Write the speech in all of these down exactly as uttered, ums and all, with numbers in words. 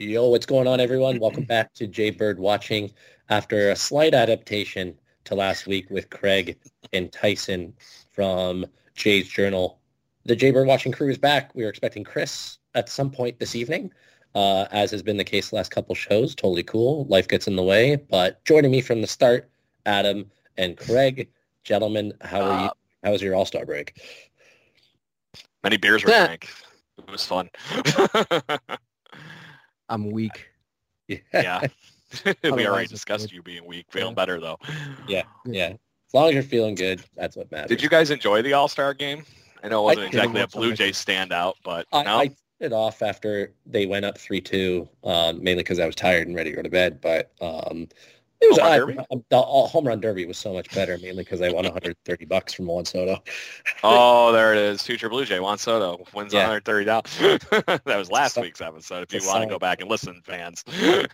Yo, what's going on, everyone? Welcome back to Jay Bird Watching. After a slight adaptation to last week with Craig and Tyson from Jay's Journal, the Jay Bird Watching crew is back. We are expecting Chris at some point this evening, uh, as has been the case the last couple shows. Totally cool. Life gets in the way. But joining me from the start, Adam and Craig. Gentlemen, how are you? How was your All-Star break? Many beers were drank. It was fun. I'm weak. Yeah. Yeah. We already Otherwise, it's discussed good. you being weak. Feeling Yeah. better, though. Yeah, yeah. As long as you're feeling good, that's what matters. Did you guys enjoy the All-Star game? I know it wasn't I exactly a didn't. Blue Jays standout, but I, no? I turned it off after they went up three two, um, mainly because I was tired and ready to go to bed. But um, it was Home run I, derby? the all, home run derby was so much better, mainly because I won one hundred thirty bucks from Juan Soto. Oh, there it is. Future Blue Jay, Juan Soto, wins Yeah. one hundred thirty dollars. That was last So- week's episode, if you so want to sorry. go back and listen, fans.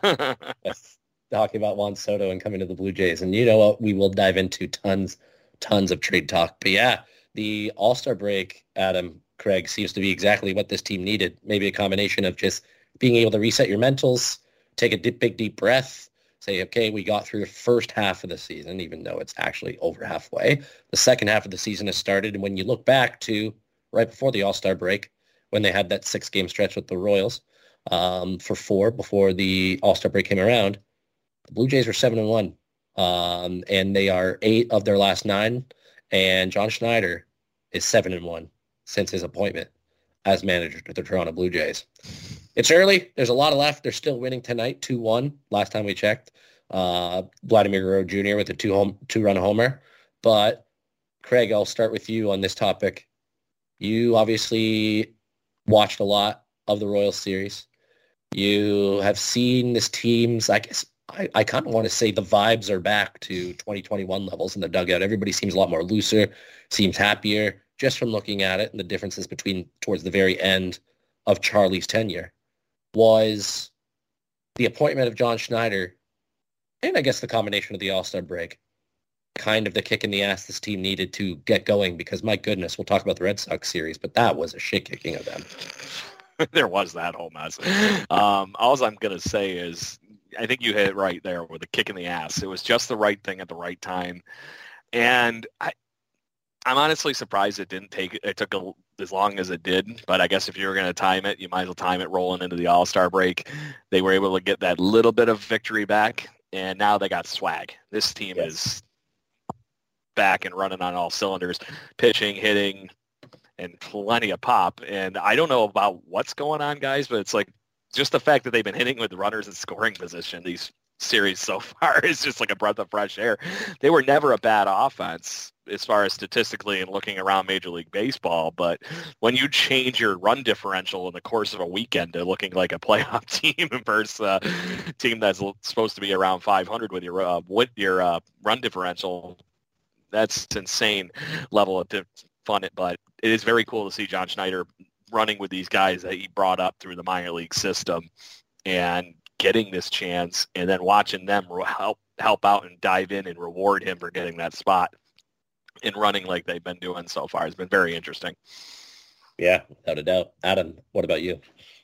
Yes, talking about Juan Soto and coming to the Blue Jays, and you know what? We will dive into tons, tons of trade talk. But yeah, the All-Star break, Adam, Craig, seems to be exactly what this team needed. Maybe a combination of just being able to reset your mentals, take a deep, big, deep breath, say, okay, we got through the first half of the season, even though it's actually over halfway. The second half of the season has started, and when you look back to right before the All-Star break, when they had that six-game stretch with the Royals um, for four before the All-Star break came around, the Blue Jays were seven and one, um, and they are eight of their last nine. And John Schneider is seven and one since his appointment as manager to the Toronto Blue Jays. It's early. There's a lot of left. They're still winning tonight, two one. Last time we checked, uh, Vladimir Guerrero Junior with a two home two run homer. But Craig, I'll start with you on this topic. You obviously watched a lot of the Royals series. You have seen this team's, I guess, I, I kind of want to say the vibes are back to twenty twenty-one levels in the dugout. Everybody seems a lot more looser, seems happier, just from looking at it and the differences between towards the very end of Charlie's tenure. Was the appointment of John Schneider, and I guess the combination of the All-Star break, kind of the kick in the ass this team needed to get going? Because my goodness, we'll talk about the Red Sox series, but that was a shit kicking of them. There was that whole mess. Um, all I'm going to say is I think you hit it right there with a kick in the ass. It was just the right thing at the right time. And I, I'm honestly surprised it didn't take, it took a, as long as it did. But I guess if you were going to time it, you might as well time it rolling into the All-Star break. They were able to get that little bit of victory back, and now they got swag. This team Yes. is back and running on all cylinders, pitching, hitting, and plenty of pop. And I don't know about what's going on, guys, but it's like just the fact that they've been hitting with runners in scoring position these series so far is just like a breath of fresh air. They were never a bad offense as far as statistically and looking around Major League Baseball, but when you change your run differential in the course of a weekend to looking like a playoff team versus a team that's supposed to be around five hundred with your uh, with your uh, run differential, that's insane level of fun. But it is very cool to see John Schneider running with these guys that he brought up through the minor league system and getting this chance, and then watching them help help out and dive in and reward him for getting that spot and running like they've been doing so far. It's been very interesting. Yeah, without a doubt. Adam, what about you?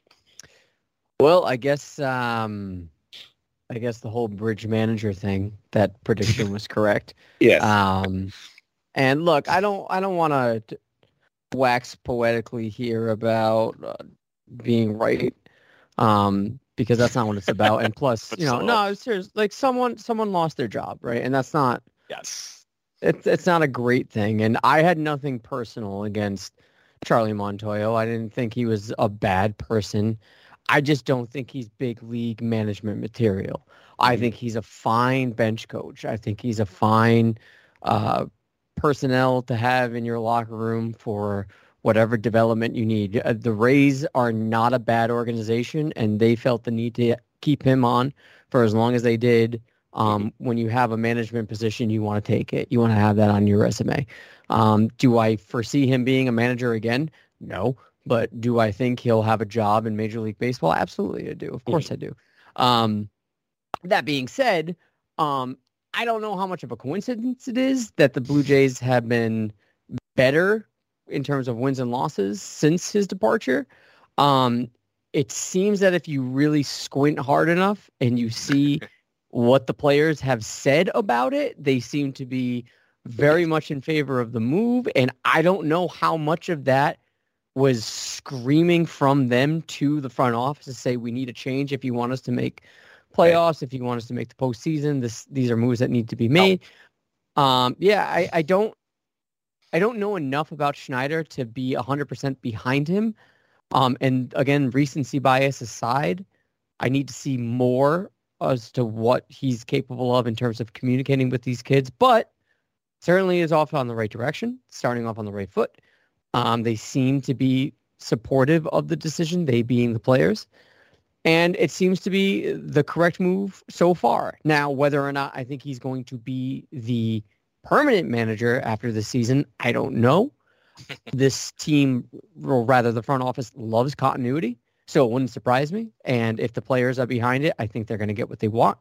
Well, I guess um, I guess the whole bridge manager thing, that prediction was correct. Yes. Um, and look, I don't I don't want to wax poetically here about uh, being right, um, because that's not what it's about. And plus, But you know, still. no, it's serious. Like someone someone lost their job, right? And that's not Yes. it's it's not a great thing. And I had nothing personal against Charlie Montoyo. I didn't think he was a bad person. I just don't think he's big league management material. I Mhm. think he's a fine bench coach. I think he's a fine uh, personnel to have in your locker room for whatever development you need. Uh, the Rays are not a bad organization, and they felt the need to keep him on for as long as they did. Um, when you have a management position, you want to take it. You want to have that on your resume. Um, do I foresee him being a manager again? No. But do I think he'll have a job in Major League Baseball? Absolutely, I do. Of course I do. Um, that being said, um, I don't know how much of a coincidence it is that the Blue Jays have been better in terms of wins and losses since his departure. Um, it seems that if you really squint hard enough and you see what the players have said about it, they seem to be very much in favor of the move. And I don't know how much of that was screaming from them to the front office to say, we need a change if you want us to make playoffs, if you want us to make the postseason. This, these are moves that need to be made. Um, yeah, I, I don't, I don't know enough about Schneider to be one hundred percent behind him. Um, and again, recency bias aside, I need to see more as to what he's capable of in terms of communicating with these kids, but certainly is off on the right direction, starting off on the right foot. Um, they seem to be supportive of the decision, they being the players. And it seems to be the correct move so far. Now, whether or not I think he's going to be the permanent manager after the season, I don't know. This team, or rather the front office, loves continuity, so it wouldn't surprise me. And if the players are behind it, I think they're going to get what they want.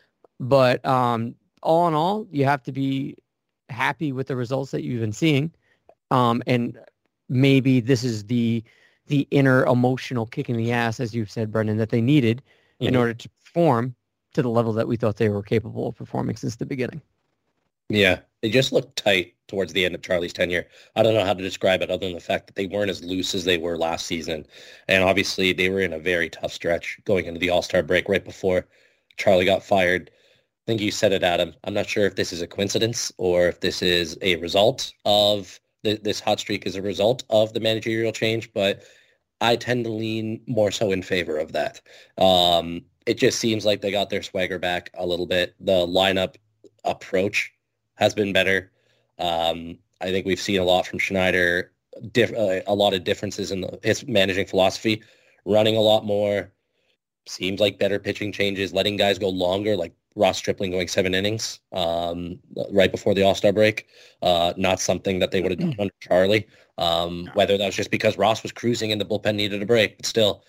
But um, all in all, you have to be happy with the results that you've been seeing. Um, and maybe this is the the inner emotional kick in the ass, as you've said, Brendan, that they needed mm-hmm. in order to perform to the level that we thought they were capable of performing since the beginning. Yeah, they just looked tight towards the end of Charlie's tenure. I don't know how to describe it other than the fact that they weren't as loose as they were last season. And obviously they were in a very tough stretch going into the All-Star break right before Charlie got fired. I think you said it, Adam. I'm not sure if this is a coincidence or if this is a result of the, this hot streak is a result of the managerial change, but I tend to lean more so in favor of that. Um, it just seems like they got their swagger back a little bit. The lineup approach has been better. Um, I think we've seen a lot from Schneider, diff- uh, a lot of differences in the, his managing philosophy, running a lot more, seems like better pitching changes, letting guys go longer, like Ross Stripling going seven innings um, right before the All-Star break. Uh, not something that they would have done under Charlie, um, no. whether that was just because Ross was cruising and the bullpen needed a break. But still,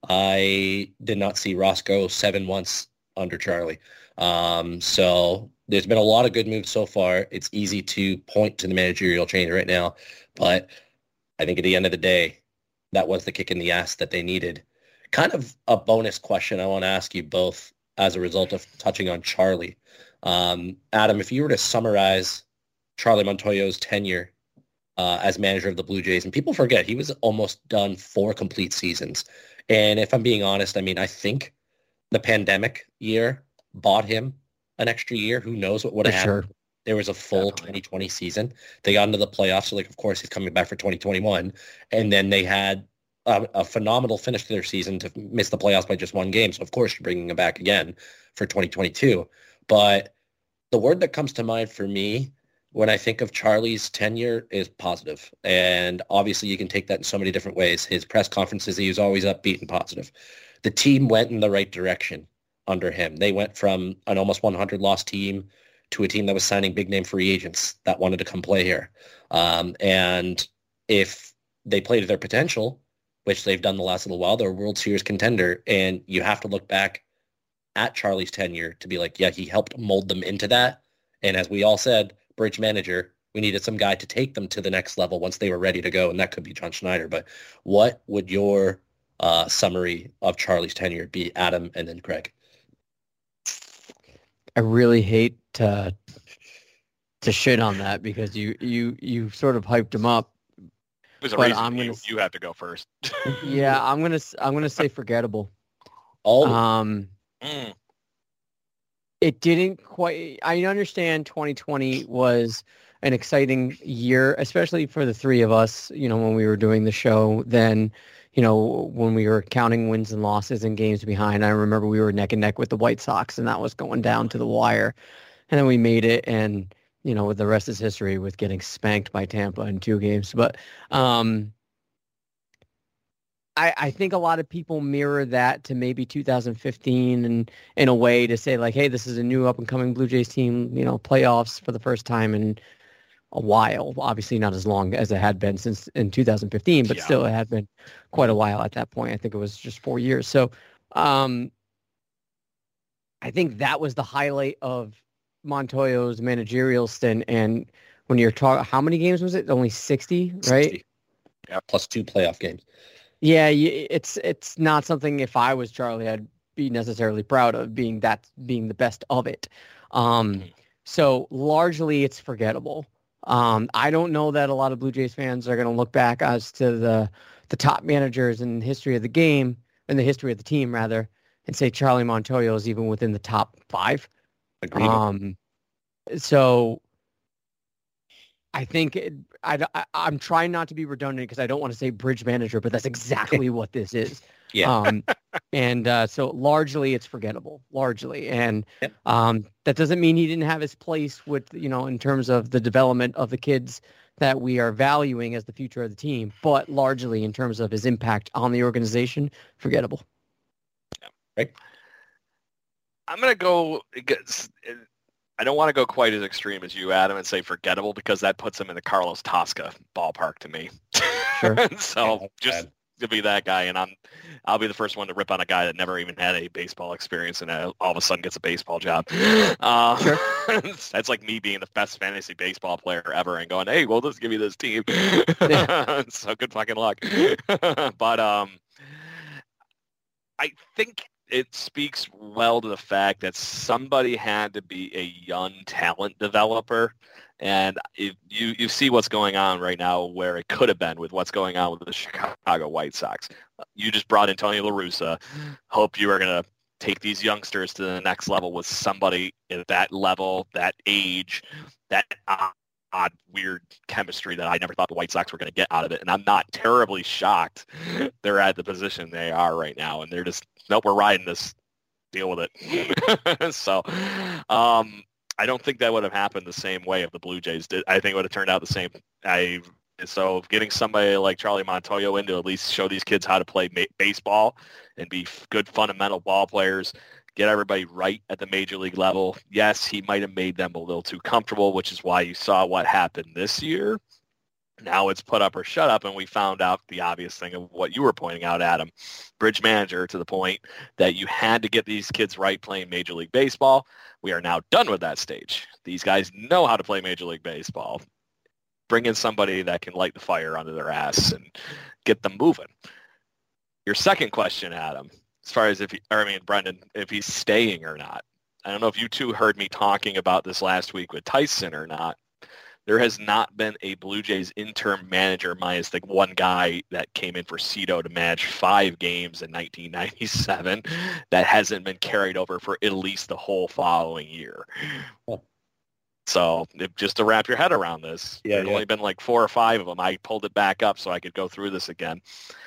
I did not see Ross go seven once under Charlie. Um, so there's been a lot of good moves so far. It's easy to point to the managerial change right now, but I think at the end of the day, that was the kick in the ass that they needed. Kind of a bonus question I want to ask you both as a result of touching on Charlie. Um, Adam, if you were to summarize Charlie Montoyo's tenure uh, as manager of the Blue Jays, and people forget he was almost done four complete seasons. And if I'm being honest, I mean, I think the pandemic year bought him an extra year. Who knows what would have happened? Sure. There was a full Definitely. twenty twenty season. They got into the playoffs. So, like, of course, he's coming back for twenty twenty-one. And then they had a, a phenomenal finish to their season to miss the playoffs by just one game. So, of course, you're bringing him back again for twenty twenty-two. But the word that comes to mind for me when I think of Charlie's tenure is positive. And obviously, you can take that in so many different ways. His press conferences, he was always upbeat and positive. The team went in the right direction under him. They went from an almost one hundred loss team to a team that was signing big name free agents that wanted to come play here. Um, and if they played to their potential, which they've done the last little while, they're a World Series contender. And you have to look back at Charlie's tenure to be like, yeah, he helped mold them into that. And as we all said, bridge manager, we needed some guy to take them to the next level once they were ready to go. And that could be John Schneider. But what would your uh, summary of Charlie's tenure be, Adam, and then Craig? I really hate to to shit on that because you you you sort of hyped him up. There's a reason I'm gonna, you, you have to go first. yeah, I'm gonna I'm gonna say forgettable. Oh, um, mm. It didn't quite. I understand twenty twenty was an exciting year, especially for the three of us. You know, when we were doing the show, then. You know, when we were counting wins and losses and games behind, I remember we were neck and neck with the White Sox, and that was going down to the wire. And then we made it, and, you know, the rest is history with getting spanked by Tampa in two games. But um, I, I think a lot of people mirror that to maybe two thousand fifteen and in a way to say, like, hey, this is a new up-and-coming Blue Jays team, you know, playoffs for the first time in a while, obviously not as long as it had been since in two thousand fifteen, but yeah. still it had been quite a while at that point. I think it was just four years. So um, I think that was the highlight of Montoyo's managerial stint. And when you're talking, how many games was it? Only sixty, right? sixty. Yeah, plus two playoff games. Yeah, y- it's it's not something if I was Charlie, I'd be necessarily proud of being that being the best of it. Um, so largely it's forgettable. Um, I don't know that a lot of Blue Jays fans are going to look back as to the the top managers in the history of the game, in the history of the team rather, and say Charlie Montoyo is even within the top five. Agreed. Um, so I think it, I, I, I'm trying not to be redundant because I don't want to say bridge manager, but that's exactly what this is. Yeah. Um, and uh, so largely it's forgettable, largely. And Yep. um, that doesn't mean he didn't have his place with, you know, in terms of the development of the kids that we are valuing as the future of the team, but largely in terms of his impact on the organization, forgettable. Right. I'm going to go, I don't want to go quite as extreme as you, Adam, and say forgettable because that puts him in the Carlos Tosca ballpark to me. Sure. So Yeah, just to be that guy, and I'm, I'll be the first one to rip on a guy that never even had a baseball experience and uh, all of a sudden gets a baseball job. Uh, Sure. That's like me being the best fantasy baseball player ever and going, hey, we'll just give you this team. So good fucking luck. But um, I think it speaks well to the fact that somebody had to be a young talent developer. And if you, you see what's going on right now where it could have been with what's going on with the Chicago White Sox. You just brought in Tony La Russa. Hope you are going to take these youngsters to the next level with somebody at that level, that age, that odd, odd weird chemistry that I never thought the White Sox were going to get out of it. And I'm not terribly shocked they're at the position they are right now. And they're just, nope, we're riding this, deal with it. So um, I don't think that would have happened the same way if the Blue Jays did. I think it would have turned out the same. I So getting somebody like Charlie Montoyo in to at least show these kids how to play ma- baseball and be f- good fundamental ball players, get everybody right at the major league level. Yes, he might have made them a little too comfortable, which is why you saw what happened this year. Now it's put up or shut up, and we found out the obvious thing of what you were pointing out, Adam. Bridge manager to the point that you had to get these kids right playing Major League Baseball. We are now done with that stage. These guys know how to play Major League Baseball. Bring in somebody that can light the fire under their ass and get them moving. Your second question, Adam, as far as if he, or I mean, Brendan, if he's staying or not. I don't know if you two heard me talking about this last week with Tyson or not. There has not been a Blue Jays interim manager minus the one guy that came in for Cito to manage five games in nineteen ninety-seven that hasn't been carried over for at least the whole following year. So if, just to wrap your head around this, Yeah, there's yeah. only been like four or five of them. I pulled it back up so I could go through this again.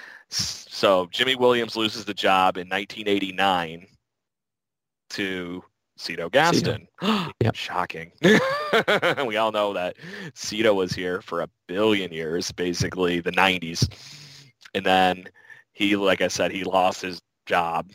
So Jimmy Williams loses the job in nineteen eighty-nine to Cito Gaston. Yep. Shocking. We all know that Cito was here for a billion years, basically the nineties. And then he, like I said, he lost his job.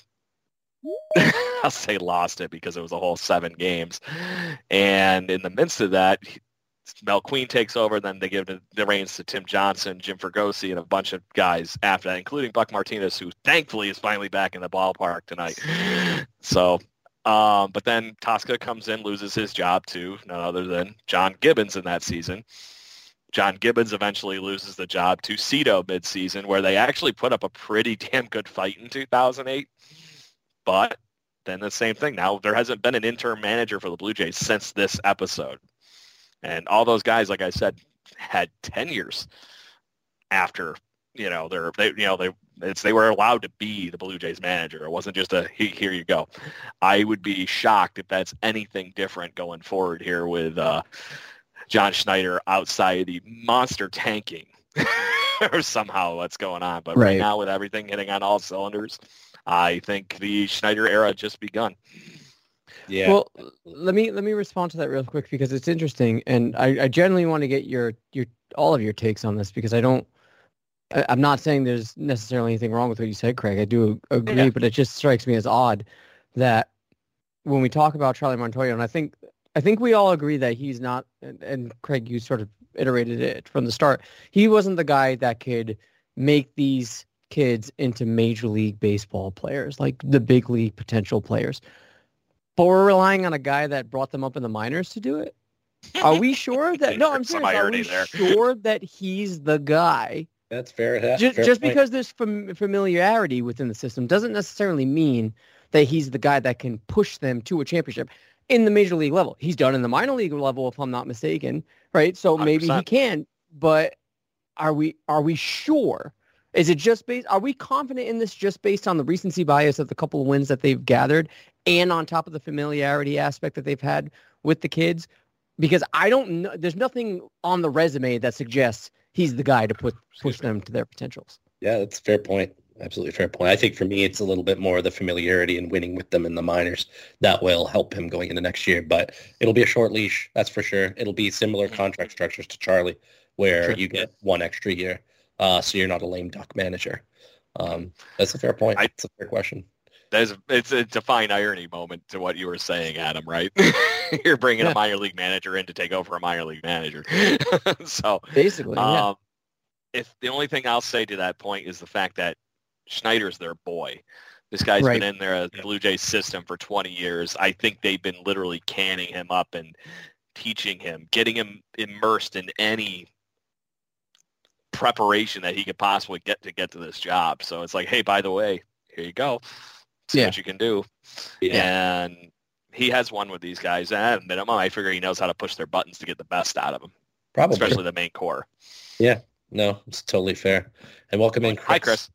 I'll say lost it because it was a whole seven games. And in the midst of that, Mel Queen takes over. Then they give the, the reins to Tim Johnson, Jim Fregosi, and a bunch of guys after that, including Buck Martinez, who thankfully is finally back in the ballpark tonight. So, um, but then Tosca comes in, loses his job to none other than John Gibbons in that season. John Gibbons eventually loses the job to Cito midseason, where they actually put up a pretty damn good fight in two thousand eight. But then the same thing. Now there hasn't been an interim manager for the Blue Jays since this episode. And all those guys, like I said, had tenures after, you know, they're, they, you know, they, it's, they were allowed to be the Blue Jays manager. It wasn't just a, here you go. I would be shocked if that's anything different going forward here with uh, John Schneider outside the monster tanking or somehow what's going on. But right. right now with everything hitting on all cylinders, I think the Schneider era just begun. Yeah. Well, let me let me respond to that real quick because it's interesting, and I, I generally want to get your your all of your takes on this because I don't. I, I'm not saying there's necessarily anything wrong with what you said, Craig. I do agree, yeah. But it just strikes me as odd that when we talk about Charlie Montoyo, and I think I think we all agree that he's not. And, and Craig, you sort of iterated it from the start. He wasn't the guy that could make these kids into Major League Baseball players, like the big league potential players. But we're relying on a guy that brought them up in the minors to do it. Are we sure that? No, I'm serious. Are we there. sure that he's the guy That's fair. That, just fair just point. because there's fam- familiarity within the system doesn't necessarily mean that he's the guy that can push them to a championship in the major league level. He's done in the minor league level, if I'm not mistaken, right? So maybe he one hundred percent. can, but are we are we sure? Is it just based? Are we confident in this just based on the recency bias of the couple of wins that they've gathered, and on top of the familiarity aspect that they've had with the kids? Because I don't know. There's nothing on the resume that suggests he's the guy to put push them to their potentials. Yeah, that's a fair point. Absolutely fair point. I think for me, it's a little bit more the familiarity and winning with them in the minors that will help him going into next year. But it'll be a short leash, that's for sure. It'll be similar contract structures to Charlie, where Sure. you get one extra year, uh, so you're not a lame duck manager. Um, that's a fair point. I- It's a fair question. There's it's it's a fine irony moment to what you were saying, Adam. Right? You're bringing Yeah. a minor league manager in to take over a minor league manager. so, Basically, yeah. um, if the only thing I'll say to that point is the fact that Schneider's their boy. This guy's Right. been in their Blue Jays system for twenty years. I think they've been literally canning him up and teaching him, getting him immersed in any preparation that he could possibly get to get to this job. So it's like, hey, by the way, here you go. See Yeah. what you can do. Yeah. And he has one with these guys. And at a minimum, I figure he knows how to push their buttons to get the best out of them, Probably. especially the main core. No, it's totally fair. And welcome in, Chris. Hi, Chris.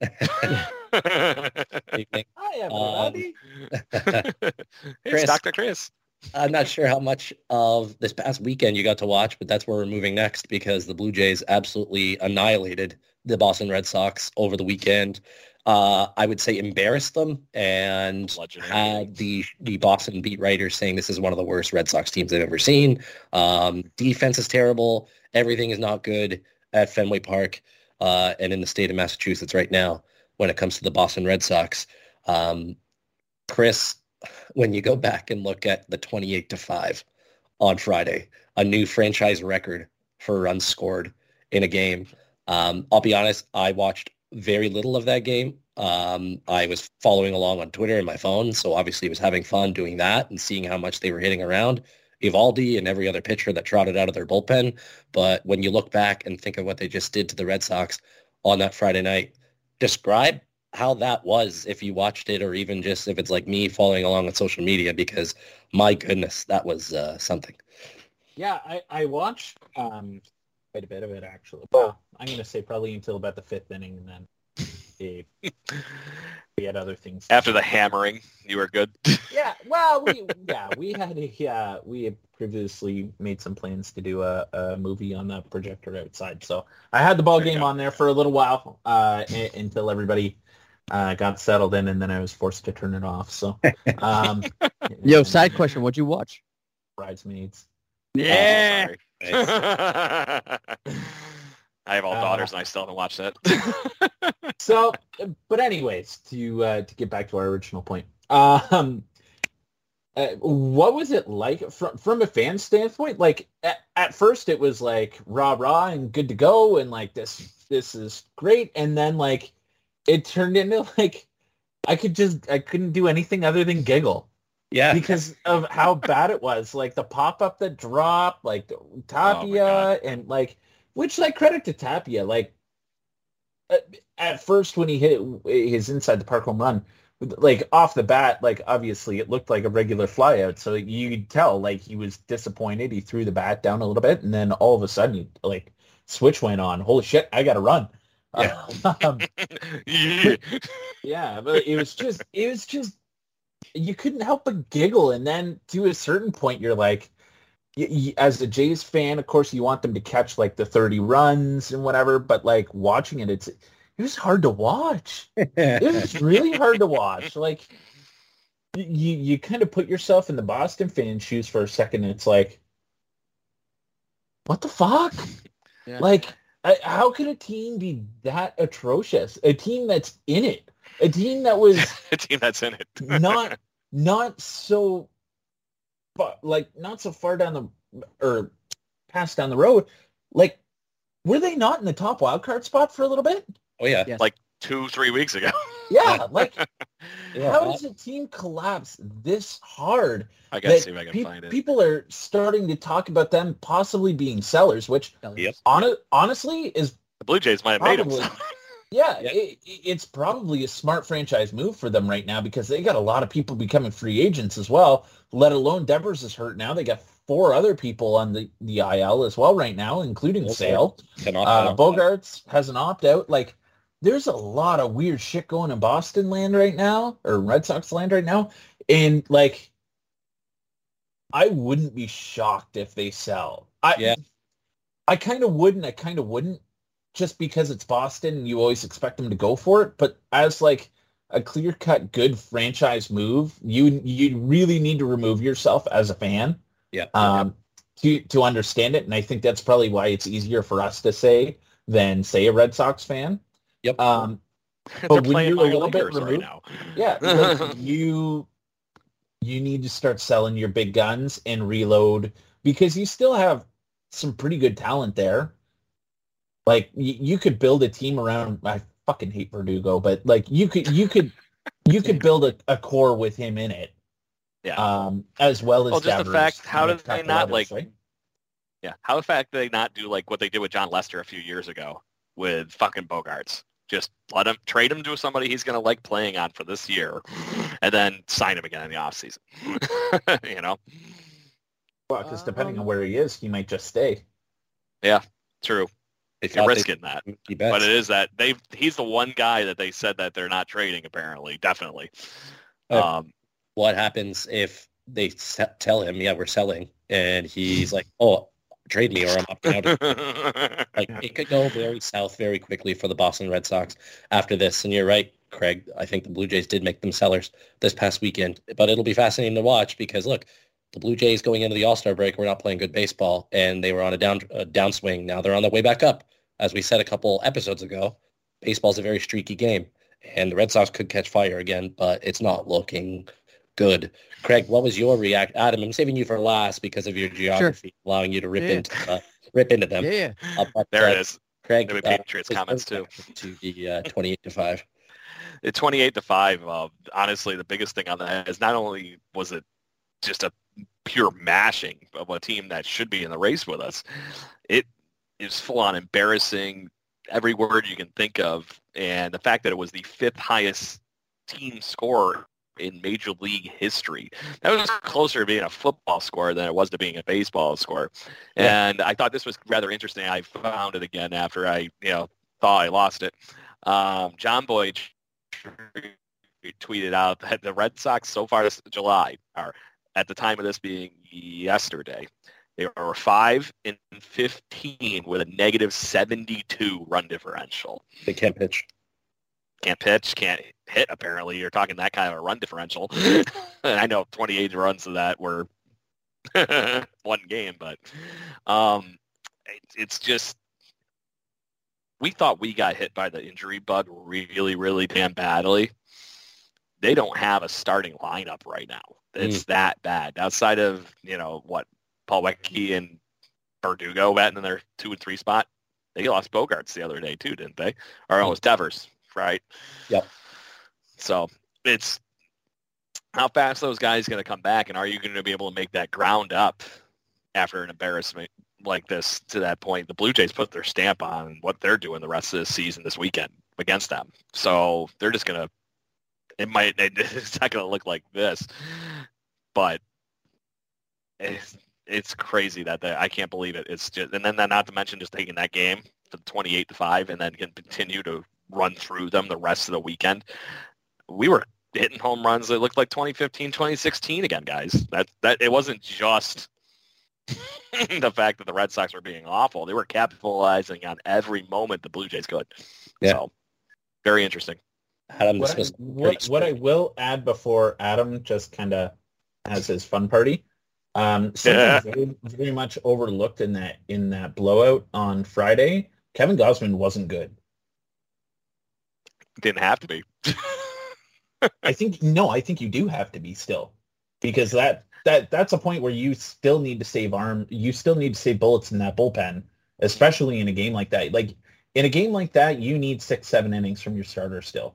Evening. Hi, everybody. It's Chris. Doctor Chris. I'm not sure how much of this past weekend you got to watch, but that's where we're moving next because the Blue Jays absolutely annihilated the Boston Red Sox over the weekend. Uh, I would say embarrassed them and Legendary. had the the Boston beat writers saying this is one of the worst Red Sox teams they've ever seen. Um, defense is terrible. Everything is not good at Fenway Park uh, and in the state of Massachusetts right now when it comes to the Boston Red Sox. Um, Chris, when you go back and look at the twenty-eight to five on Friday, a new franchise record for runs scored in a game. Um, I'll be honest, I watched very little of that game. Um, I was following along on Twitter and my phone, so obviously was having fun doing that and seeing how much they were hitting around Eovaldi and every other pitcher that trotted out of their bullpen. But when you look back and think of what they just did to the Red Sox on that Friday night, describe how that was if you watched it or even just if it's like me following along on social media, because my goodness, that was uh, something. Yeah, I, I watched um, quite a bit of it, actually. Well, I'm going to say probably until about the fifth inning, and then we, we had other things. to After do. the hammering, you were good. Yeah, well, we yeah we had a, yeah we had previously made some plans to do a, a movie on the projector outside, so I had the ball There you game go. on there for a little while uh, a- until everybody uh, got settled in, and then I was forced to turn it off. So, um, Yo, side question: what'd you watch? Bridesmaids. Yeah. Nice. I have all Uh, daughters and I still haven't watched that. So, but anyways, to uh, to get back to our original point, um, uh, what was it like from from a fan standpoint? Like at, at first, it was like rah rah and good to go, and like this this is great, and then like it turned into like I could just I couldn't do anything other than giggle Yeah. because of how bad it was. Like the pop up that dropped, like the Tapia, God. and like which like credit to Tapia, like. uh, At first, when he hit his inside the park home run, like off the bat, like obviously it looked like a regular flyout, so you could tell like he was disappointed. He threw the bat down a little bit, and then all of a sudden, like switch went on. Holy shit! I got to run. Yeah. Um, Yeah. yeah, but it was just, it was just, you couldn't help but giggle, and then to a certain point, you're like, y y as a Jays fan, of course, you want them to catch like the thirty runs and whatever, but like watching it, it's it was hard to watch. It was really hard to watch. Like y- you you kind of put yourself in the Boston fan shoes for a second, and it's like, what the fuck? Yeah. Like, I, how could a team be that atrocious? A team that's in it, a team that was A team that's in it. not not so but like not so far down the or past down the road, like were they not in the top wild card spot for a little bit? Oh yeah. Yes. Like two, three weeks ago. Yeah, like Yeah. how does a team collapse this hard? I gotta that see if I can pe- find it. people are starting to talk about them possibly being sellers, which Yep. hon- honestly is The Blue Jays might have made him. Probably. So. Yeah, Yeah. It, it's probably a smart franchise move for them right now because they got a lot of people becoming free agents as well, let alone Devers is hurt now. They got four other people on the, the I L as well right now, including Bogart Sale. can opt Uh, out. Bogarts has an opt-out. Like, there's a lot of weird shit going in Boston land right now, or Red Sox land right now. And, like, I wouldn't be shocked if they sell. I, Yeah. I kind of would and I kind of wouldn't, just because it's Boston and you always expect them to go for it. But as like a clear-cut good franchise move, you you really need to remove yourself as a fan Yeah. um, to to understand it. And I think that's probably why it's easier for us to say than say a Red Sox fan. Yep. Um, They're but when playing you're a minor little bit leaguers right removed, now. yeah, like you you need to start selling your big guns and reload because you still have some pretty good talent there. Like you, you could build a team around. I fucking hate Verdugo, but like you could, you could, you could build a, a core with him in it. Yeah. Um, as well as Well, just the Devers fact, how and did they Tucker not Letters, like? right? Yeah, how the fact that they not do like what they did with John Lester a few years ago with fucking Bogarts? Just let him trade him to somebody he's going to like playing on for this year, and then sign him again in the offseason. You know. Well, because depending Um, on where he is, he might just stay. True. They You're thought they- risking that. he bets. But it is that they he's the one guy that they said that they're not trading apparently, definitely. Uh, Um, What happens if they se- tell him, yeah, we're selling, and he's like, oh, trade me or I'm opting out. Like, it could go very south very quickly for the Boston Red Sox after this. And you're right, Craig. I think the Blue Jays did make them sellers this past weekend. But it'll be fascinating to watch because, look, the Blue Jays going into the All-Star break were not playing good baseball, and they were on a down a downswing. Now they're on their way back up. As we said a couple episodes ago, baseball's a very streaky game, and the Red Sox could catch fire again, but it's not looking good. Craig, what was your react? Adam, I'm saving you for last because of your geography, allowing you to rip Yeah. into uh, rip into them. Yeah, yeah. Uh, but, there uh, it is. Craig, There were uh, Patriots his comments, too. reaction to the uh, twenty-eight to five. At twenty-eight to five, uh, honestly, the biggest thing on that is not only was it just a pure mashing of a team that should be in the race with us, it is full on embarrassing, every word you can think of, and the fact that it was the fifth highest team score in Major League history. That was closer to being a football score than it was to being a baseball score. Yeah. And I thought this was rather interesting. I found it again after I, you know, thought I lost it. Um, John Boyd tweeted out that the Red Sox so far this July are, at the time of this being yesterday, they were five and fifteen with a negative seventy-two run differential. They can't pitch. Can't pitch, can't hit. Apparently, you're talking that kind of a run differential. And I know twenty-eight runs of that were one game, but um, it, it's just we thought we got hit by the injury bug really, really damn badly. They don't have a starting lineup right now. It's mm. that bad. Outside of, you know, what, Paul Weckey and Verdugo batting in their two and three spot. They lost Bogarts the other day too, didn't they? Or oh, it was Devers, right? Yep. So it's how fast those guys going to come back, and are you going to be able to make that ground up after an embarrassment like this to that point? The Blue Jays put their stamp on what they're doing the rest of this season this weekend against them. So they're just going to, it might, it's not going to look like this, but it's, it's crazy that they, I can't believe it. It's just, and then not to mention just taking that game to twenty-eight to five and then can continue to run through them the rest of the weekend. We were hitting home runs that looked like twenty fifteen, twenty sixteen again, guys. That, that, it wasn't just the fact that the Red Sox were being awful. They were capitalizing on every moment the Blue Jays could. Yeah. So, very interesting. Adam, What, I, what, what I will add before Adam just kind of has his fun party, um, something Yeah. very, very much overlooked in that in that blowout on Friday. Kevin Gausman wasn't good. Didn't have to be. I think no, I think you do have to be still, because that that that's a point where you still need to save arm. You still need to save bullets in that bullpen, especially in a game like that. Like in a game like that, you need six, seven innings from your starter still.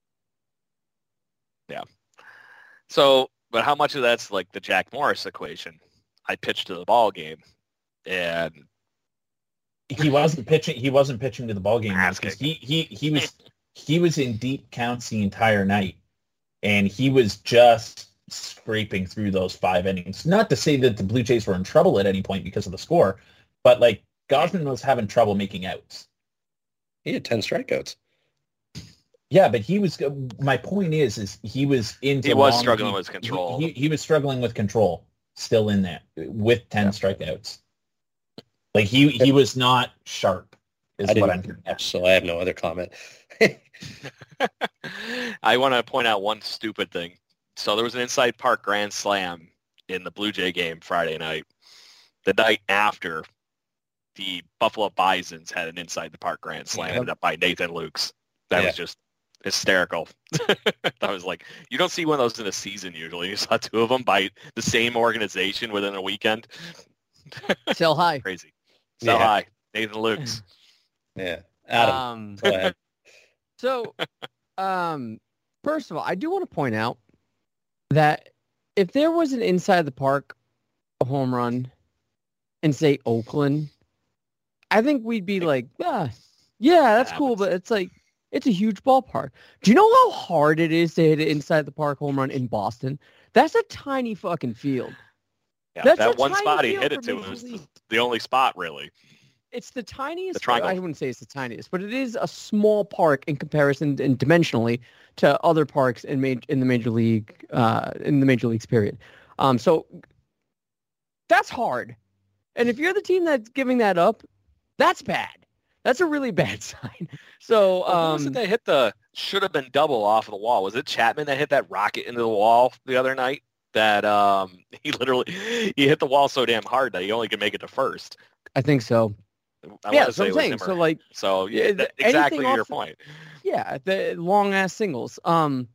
Yeah. So, but how much of that's like the Jack Morris equation? I pitched to the ball game, and he wasn't pitching. He wasn't pitching to the ball game Ass because kick. he he he was he was in deep counts the entire night, and he was just scraping through those five innings. Not to say that the Blue Jays were in trouble at any point because of the score, but like Gausman was having trouble making outs. He had ten strikeouts. Yeah, but he was. My point is, is he was into. He was long, struggling he, with control. He, he, he was struggling with control. Still in that with ten Yeah. strikeouts. Like he he was not sharp. Is I what didn't I'm getting at. so I have no other comment. I want to point out one stupid thing. So there was an inside park grand slam in the Blue Jay game Friday night. The night after, the Buffalo Bisons had an inside the park grand slam Yeah. headed up by Nathan Lukes. That Yeah. was just hysterical. I was like, you don't see one of those in a season usually. You saw two of them by the same organization within a weekend. Sell high. Crazy. So Yeah. high. Nathan Lukes. Yeah. Adam, Um, go ahead. so, um, first of all, I do want to point out that if there was an inside the park home run in, say, Oakland, I think we'd be like, yeah, yeah, that's cool, but it's like, it's a huge ballpark. Do you know how hard it is to hit an inside the park home run in Boston? That's a tiny fucking field. Yeah, That's that a one tiny spot he field hit it for to Major was League. the only spot, really. It's the tiniest. The triangle. I wouldn't say it's the tiniest, but it is a small park in comparison and dimensionally to other parks in ma- in the major league uh, in the major leagues period. Um, so that's hard, and if you're the team that's giving that up, that's bad. That's a really bad sign. So Well, who was it um, that hit the should have been double off of the wall? Was it Chapman that hit that rocket into the wall the other night? That um, he literally he hit the wall so damn hard that he only could make it to first. I think so. I yeah, want to that's say what it I'm was saying. him So or- like, so yeah, yeah, the- that- exactly anything your off the- point. yeah, the long ass singles. Um,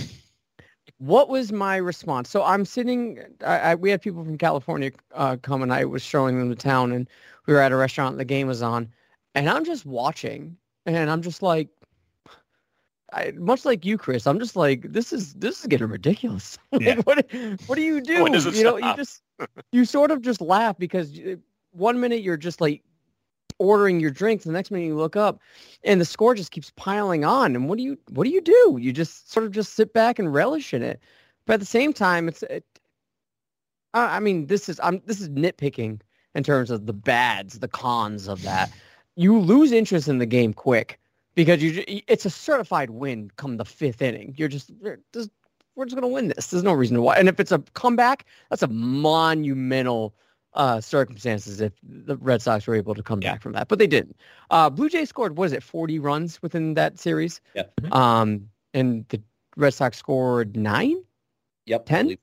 what was my response? So I'm sitting. I, I we had people from California uh, come, and I was showing them the town, and we were at a restaurant. And the game was on, and I'm just watching, and I'm just like, I, much like you, Chris. I'm just like, this is this is getting ridiculous. like, Yeah. what what do you do? When does it you know, you stop? just you sort of just laugh because you- one minute you're just like ordering your drinks, the next minute you look up and the score just keeps piling on, and what do you what do you do? You just sort of just sit back and relish in it. But at the same time, it's it, I I mean, this is I'm this is nitpicking in terms of the bads, the cons of that. You lose interest in the game quick because you ju- it's a certified win come the fifth inning. You're just, we're just we're just gonna win this. There's no reason to why. And if it's a comeback, that's a monumental uh, circumstances if the Red Sox were able to come Yeah. back from that, but they didn't. Uh, Blue Jays scored, what is it, forty runs within that series? Yeah. Um, and the Red Sox scored nine? Yep. ten? I believe-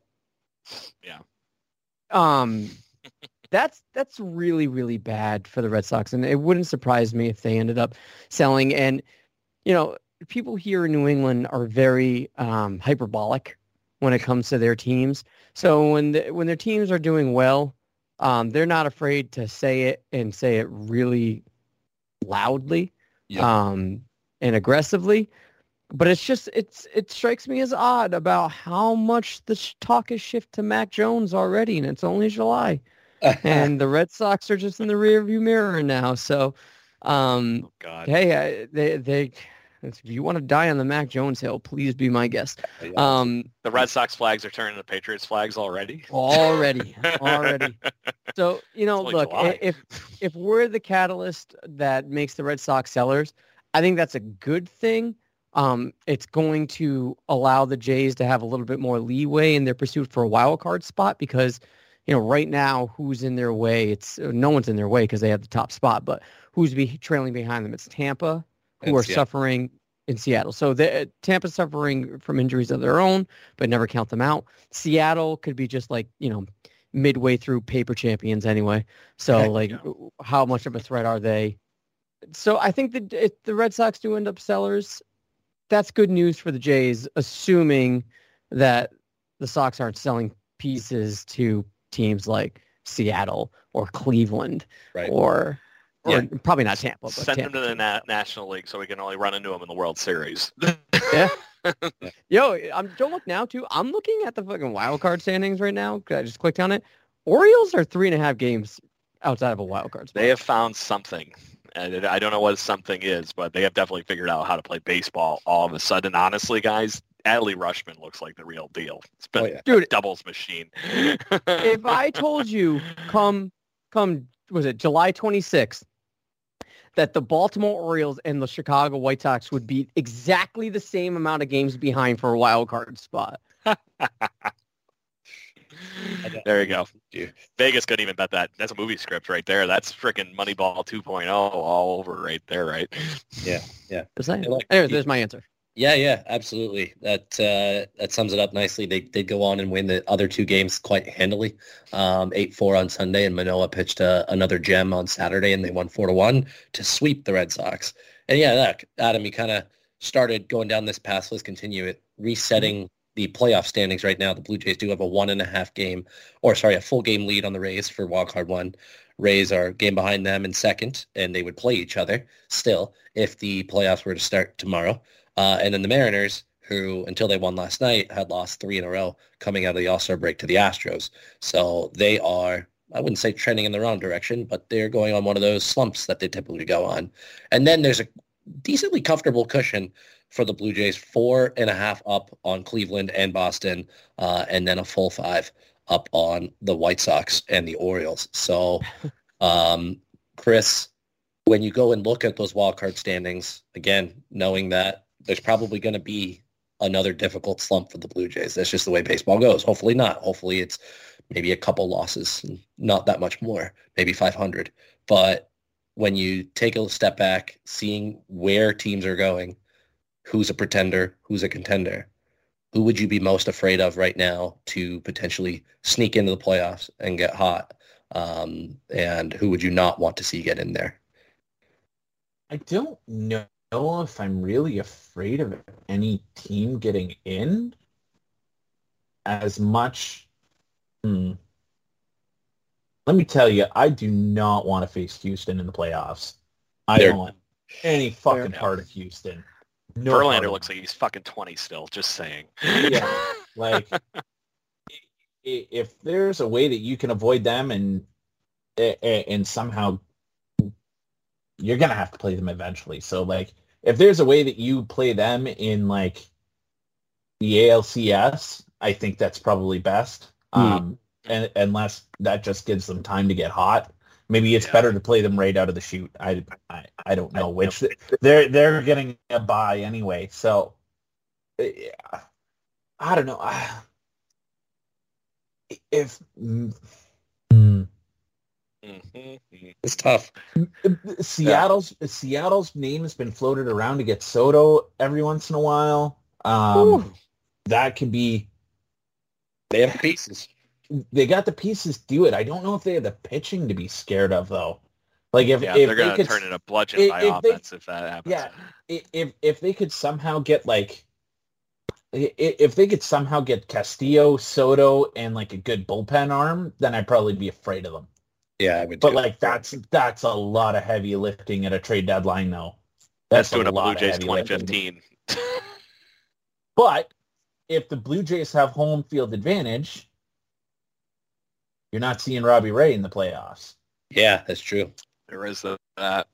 Um, that's that's really, really bad for the Red Sox, and it wouldn't surprise me if they ended up selling. And, you know, people here in New England are very um, hyperbolic when it comes to their teams. So when the, when their teams are doing well, um, they're not afraid to say it and say it really loudly Yep. um, and aggressively. But it's just it's it strikes me as odd about how much the sh- talk has shifted to Mac Jones already, and it's only July, and the Red Sox are just in the rearview mirror now. So, um, Oh God. hey, I, they they if you want to die on the Mac Jones hill, please be my guest. Yeah. Um, The Red Sox flags are turning to Patriots flags already. already, already. So you know, It's only look, July. i- if if we're the catalyst that makes the Red Sox sellers, I think that's a good thing. Um, it's going to allow the Jays to have a little bit more leeway in their pursuit for a wild card spot because, you know, right now, who's in their way? It's no one's in their way because they have the top spot, but who's be trailing behind them? It's Tampa, who And are Seattle. suffering in Seattle. So the, Tampa's suffering from injuries of their own, but never count them out. Seattle could be just like, you know, midway through paper champions anyway. So Heck, like, yeah. how much of a threat are they? So I think that if the Red Sox do end up sellers, that's good news for the Jays, assuming that the Sox aren't selling pieces to teams like Seattle or Cleveland Right. or, or Yeah. probably not Tampa. But Send them Tampa. to the na- National League so we can only run into them in the World Series. Yeah. Yo, I'm don't look now too. I'm looking at the fucking wild card standings right now. 'Cause I just clicked on it. Orioles are three and a half games outside of a wild card spot. They have found something. And I don't know what something is, but they have definitely figured out how to play baseball all of a sudden. Honestly, guys, Adley Rushman looks like the real deal. It's been Oh, yeah. Dude, a doubles machine. if I told you come come was it July twenty-sixth that the Baltimore Orioles and the Chicago White Sox would be exactly the same amount of games behind for a wild card spot. There you go. Vegas couldn't even bet that. That's a movie script right there. That's freaking Moneyball two point oh all over right there, right? Yeah, yeah. Just saying. Like- Anyways, there's my answer. Yeah, yeah, absolutely. That uh, that sums it up nicely. They did go on and win the other two games quite handily. Um, eight four on Sunday, and Manoah pitched uh, another gem on Saturday, and they won four to one to sweep the Red Sox. And yeah, look, Adam, you kind of started going down this path. So let's continue it. Resetting the playoff standings right now. The Blue Jays do have a one and a half game, or sorry, a full game lead on the Rays for wild card one. Rays are a game behind them in second, and they would play each other still if the playoffs were to start tomorrow. Uh, and then the Mariners, who until they won last night, had lost three in a row coming out of the All-Star break to the Astros. So they are, I wouldn't say trending in the wrong direction, but they're going on one of those slumps that they typically go on. And then there's a decently comfortable cushion for the Blue Jays, four and a half up on Cleveland and Boston, uh, and then a full five up on the White Sox and the Orioles. So, um, Chris, when you go and look at those wild card standings, again, knowing that there's probably going to be another difficult slump for the Blue Jays. That's just the way baseball goes. Hopefully not. Hopefully it's maybe a couple losses, and not that much more, maybe five hundred. But when you take a step back, seeing where teams are going, who's a pretender, who's a contender, who would you be most afraid of right now to potentially sneak into the playoffs and get hot? Um, and who would you not want to see get in there? I don't know if I'm really afraid of any team getting in as much. Hmm. Let me tell you, I do not want to face Houston in the playoffs. I They're- don't want any fucking Fair. part of Houston. No part Verlander of looks them. like he's fucking twenty still, just saying. Yeah, like i- if there's a way that you can avoid them and and somehow you're gonna have to play them eventually. So like if there's a way that you play them in like the A L C S, I think that's probably best. Hmm. Um, and unless that just gives them time to get hot, maybe it's Yeah. better to play them right out of the chute. I, I, I don't know which they're they're getting a bye anyway. So yeah, I don't know. If mm, mm, Mhm. It's tough. Seattle's Seattle's name has been floated around to get Soto every once in a while. Um, that could be. They have pieces. They got the pieces to do it. I don't know if they have the pitching to be scared of though. Like if Yeah, if they're they gonna could, turn it a bludgeon if- by if they- offense if that happens. yeah, i- if if they could somehow get like i- i- if they could somehow get Castillo, Soto, and like a good bullpen arm, then I'd probably be afraid of them. Yeah, I would. But too. like that's that's a lot of heavy lifting at a trade deadline though. That's a doing a lot Blue of Jays heavy twenty lifting. fifteen. But if the Blue Jays have home field advantage, you're not seeing Robbie Ray in the playoffs. yeah, that's true. There is the, that.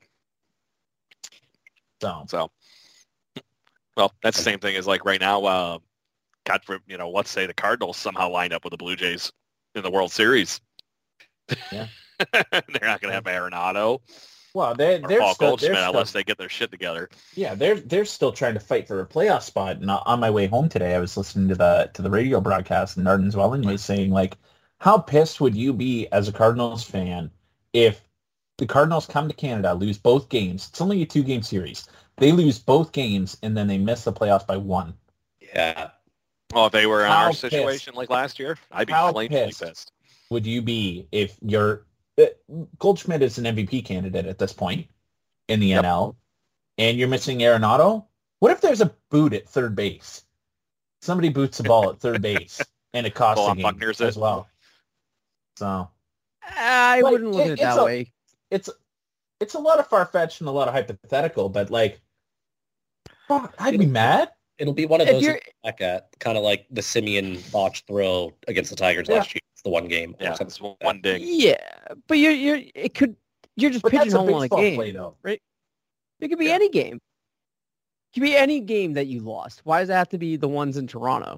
So So, well, that's the same thing as like right now. Uh, God, for you know, let's say the Cardinals somehow lined up with the Blue Jays in the World Series. Yeah. They're not going to have Arenado well, they or they're Paul still, Goldschmidt they're unless still, they get their shit together. yeah they're they're still trying to fight for a playoff spot. And on my way home today, I was listening to the to the radio broadcast, and Arden Zwelling was saying like, how pissed would you be as a Cardinals fan if the Cardinals come to Canada, lose both games? It's only a two game series. They lose both games, and then they miss the playoffs by one. Yeah, Oh, if they were in How our pissed? situation like last year, I'd be How flamingly pissed? pissed. Would you be if you're uh, Goldschmidt is an M V P candidate at this point in the Yep. N L, and you're missing Arenado? What if there's a boot at third base? Somebody boots the ball at third base, and it costs Full a on game Buckner's as it. well. So I Like, wouldn't look it- at it it's that a- way. it's it's a lot of far fetched and a lot of hypothetical, but like, fuck, I'd be mad. it'll be one of If those you're- you look back at, kind of like the Simeon botch throw against the Tigers Yeah. last year. It's the one game. or Yeah, something it's like that. one ding. Yeah, but you you it could you're just But that's a pigeonholing a baseball game, play, though. right? It could be Yeah. any game. It could be any game that you lost. Why does it have to be the ones in Toronto?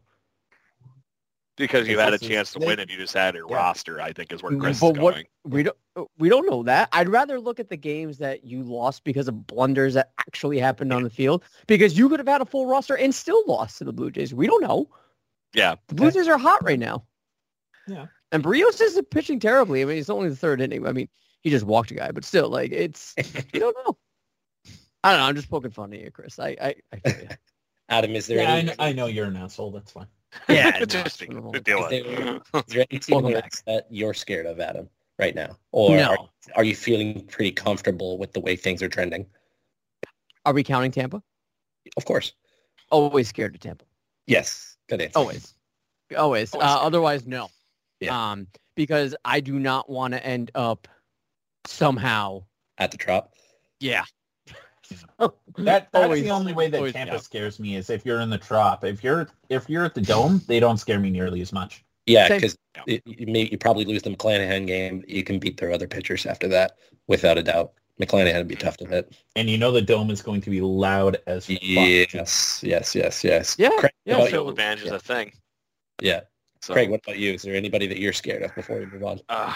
Because you This had a is- chance to they- win and you just had your Yeah. roster, I think is where Chris But is what going. we don't we don't know that. I'd rather look at the games that you lost because of blunders that actually happened on the field, because you could have had a full roster and still lost to the Blue Jays. We don't know. Yeah. The Blue Jays are hot right now. Yeah. And Barrios isn't pitching terribly. I mean, it's only the third inning. I mean, he just walked a guy, but still, like, it's you don't know. I don't know. I'm just poking fun at you, Chris. I I, I feel you. Adam, is there Yeah, I any? know, I know you're an asshole. That's fine. Yeah, no, just it's been a deal Is with there, it. is there any team Welcome on the back. Reds that you're scared of, Adam, right now, or No. are, are you feeling pretty comfortable with the way things are trending? Are we counting Tampa? Of course. Always scared of Tampa. Yes. Good answer. Always. Always. Uh, Always. otherwise, no. Yeah. Um, because I do not want to end up somehow. At the Trop. Yeah. That that's Always- the only way that always, Tampa yeah. scares me is if you're in the Trop. If you're if you're at the Dome, they don't scare me nearly as much. Yeah, Same. because Yeah. you, may, you probably lose the McClanahan game. You can beat their other pitchers after that, without a doubt. McClanahan would be tough to hit. And you know the Dome is going to be loud as fuck. Yes, yes, yes, yes. Yeah, Craig, yeah, what about so- Field advantage is a thing. you? Yeah. So, Craig, what about you? Is there anybody that you're scared of before we move on? uh,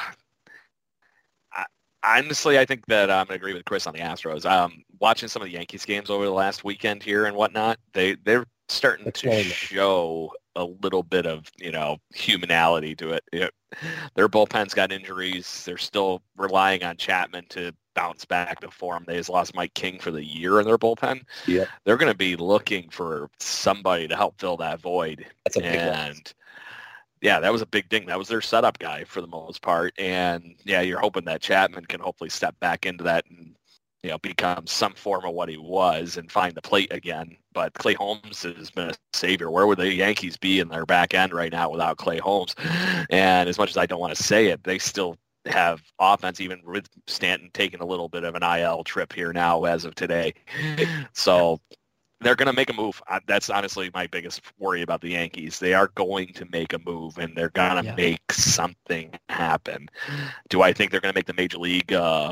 I, honestly, I think that I'm going to agree with Chris on the Astros. Um, watching some of the Yankees games over the last weekend here and whatnot, they, they're starting What's to going on? show a little bit of, you know, humanality to it. You know, their bullpen's got injuries. They're still relying on Chapman to bounce back to form. They just lost Mike King for the year in their bullpen. Yep. They're going to be looking for somebody to help fill that void. That's a big one. And yeah, that was a big ding. That was their setup guy for the most part. And yeah, you're hoping that Chapman can hopefully step back into that and, you know, become some form of what he was and find the plate again. But Clay Holmes has been a savior. Where would the Yankees be in their back end right now without Clay Holmes? And as much as I don't want to say it, they still have offense, even with Stanton taking a little bit of an I L trip here now as of today. So they're going to make a move. I- That's honestly my biggest worry about the Yankees. They are going to make a move, and they're going to Yeah. make something happen. Do I think they're going to make the Major League uh,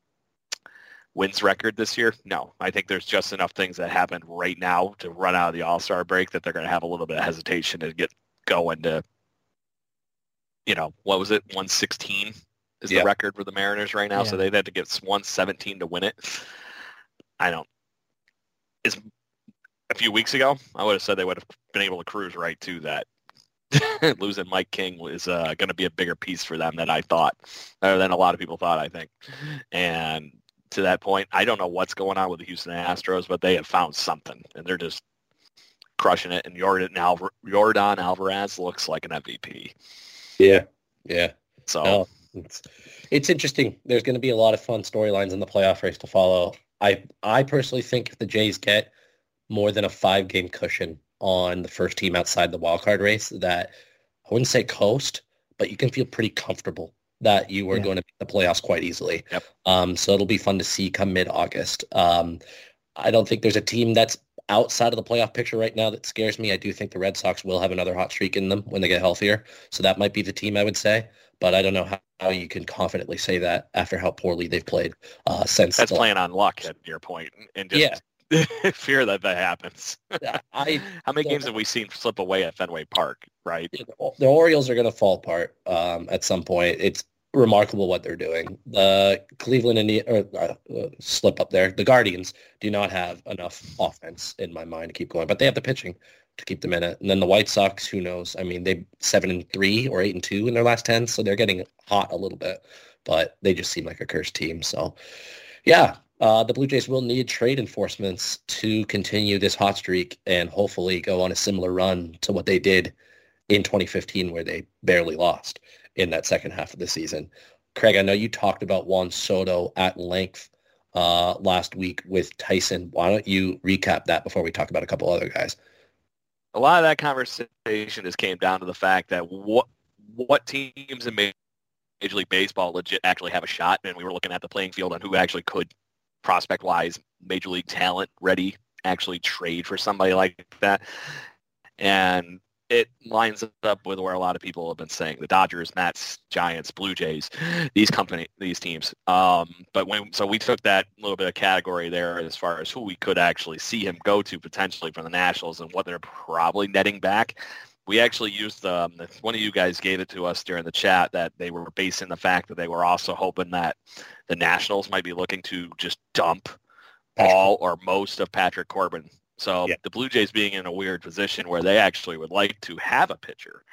wins record this year? No. I think there's just enough things that happen right now to run out of the All-Star break that they're going to have a little bit of hesitation to get going to, you know, what was it, one sixteen is Yeah. the record for the Mariners right now, so Yeah. they'd have to get one seventeen to win it. I don't. Is a few weeks ago, I would have said they would have been able to cruise right to that. Losing Mike King was uh, going to be a bigger piece for them than I thought, or than a lot of people thought, I think. And to that point, I don't know what's going on with the Houston Astros, but they have found something, and they're just crushing it. And Jordan, Alvar- Jordan Alvarez looks like an M V P. Yeah. Yeah. So No, it's, it's interesting. There's going to be a lot of fun storylines in the playoff race to follow. I I personally think if the Jays get more than a five-game cushion on the first team outside the wild card race, that I wouldn't say coast, but you can feel pretty comfortable that you are Yeah. going to beat the playoffs quite easily. Yep. Um, so it'll be fun to see come mid-August. Um, I don't think there's a team that's outside of the playoff picture right now that scares me. I do think the Red Sox will have another hot streak in them when they get healthier. So that might be the team I would say. But I don't know how, how you can confidently say that after how poorly they've played uh, since. that's the- playing on luck at your point, and just fear that that happens. I How many don't games know. have we seen slip away at Fenway Park, right? the Orioles are going to fall apart um, at some point. It's remarkable what they're doing. The Cleveland Indian or uh, uh, slip up there. The Guardians do not have enough offense in my mind to keep going, but they have the pitching to keep them in it. And then the White Sox, who knows? I mean, they seven and three or eight and two in their last ten, so they're getting hot a little bit, but they just seem like a cursed team. So, yeah. Uh, the Blue Jays will need trade enforcements to continue this hot streak and hopefully go on a similar run to what they did in twenty fifteen, where they barely lost in that second half of the season. Craig, I know you talked about Juan Soto at length uh, last week with Tyson. Why don't you recap that before we talk about a couple other guys? A lot of that conversation just came down to the fact that what what teams in Major League Baseball legit actually have a shot, and we were looking at the playing field on who actually could, prospect-wise, Major League talent ready, actually trade for somebody like that. And it lines up with where a lot of people have been saying the Dodgers, Mets, Giants, Blue Jays, these company, these teams. Um, but when so we took that little bit of category there as far as who we could actually see him go to potentially from the Nationals and what they're probably netting back. We actually used um, one of you guys gave it to us during the chat that they were basing the fact that they were also hoping that the Nationals might be looking to just dump all or most of Patrick Corbin. So yeah. The Blue Jays being in a weird position where they actually would like to have a pitcher,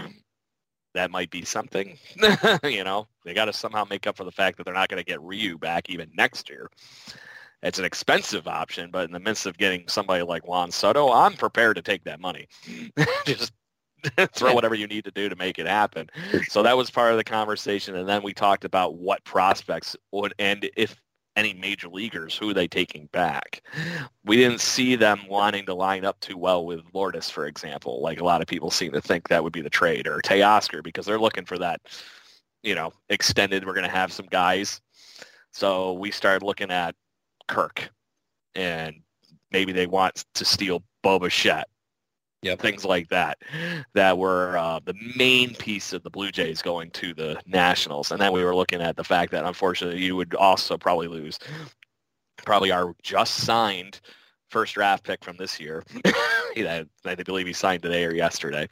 that might be something. You know, they got to somehow make up for the fact that they're not going to get Ryu back even next year. It's an expensive option, but in the midst of getting somebody like Juan Soto, I'm prepared to take that money. Just throw whatever you need to do to make it happen. So that was part of the conversation. And then we talked about what prospects would, and if any major leaguers, who are they taking back? We didn't see them wanting to line up too well with Lourdes, for example. Like a lot of people seem to think that would be the trade, or Teoscar, because they're looking for that, you know, extended. We're going to have some guys. So we started looking at Kirk, and maybe they want to steal Bo Bichette. Yep. Things like that, that were uh, the main piece of the Blue Jays going to the Nationals. And then we were looking at the fact that, unfortunately, you would also probably lose probably our just signed first draft pick from this year. I believe he signed today or yesterday.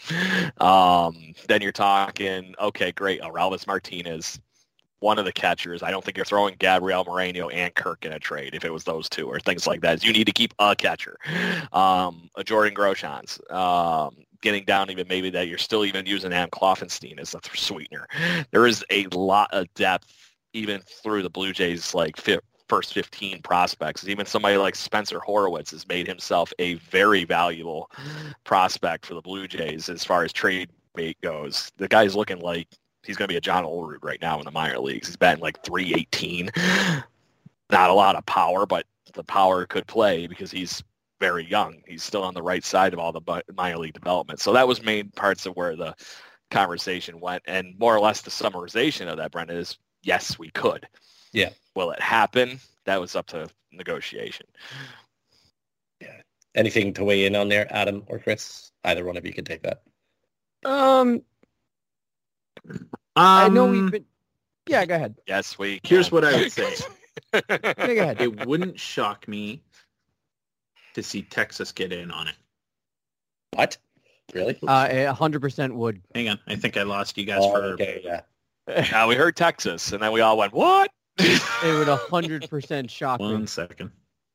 Um, then you're talking, okay, great, Orelvis Martinez, one of the catchers. I don't think you're throwing Gabriel Moreno and Kirk in a trade if it was those two or things like that. You need to keep a catcher. Um, a Jordan Groshans. Um, getting down even maybe that you're still even using Adam Kloffenstein as a sweetener. There is a lot of depth even through the Blue Jays like fi- first fifteen prospects. Even somebody like Spencer Horowitz has made himself a very valuable prospect for the Blue Jays as far as trade bait goes. The guy's looking like he's going to be a John Olerud right now in the minor leagues. He's batting like three eighteen. Not a lot of power, but the power could play because he's very young. He's still on the right side of all the minor league development. So that was main parts of where the conversation went. And more or less the summarization of that, Brendan, is yes, we could. Yeah. Will it happen? That was up to negotiation. Yeah. Anything to weigh in on there, Adam or Chris? Either one of you can take that. Um, Um, I know we've been. Yeah, go ahead. Yes, we can. Here's what I would say. Yeah, go ahead. It wouldn't shock me to see Texas get in on it. What? Really? Uh, a hundred percent would. Hang on. I think I lost you guys Oh, for... okay, yeah. Now we heard Texas, and then we all went, what? It would a hundred percent shock One me. second.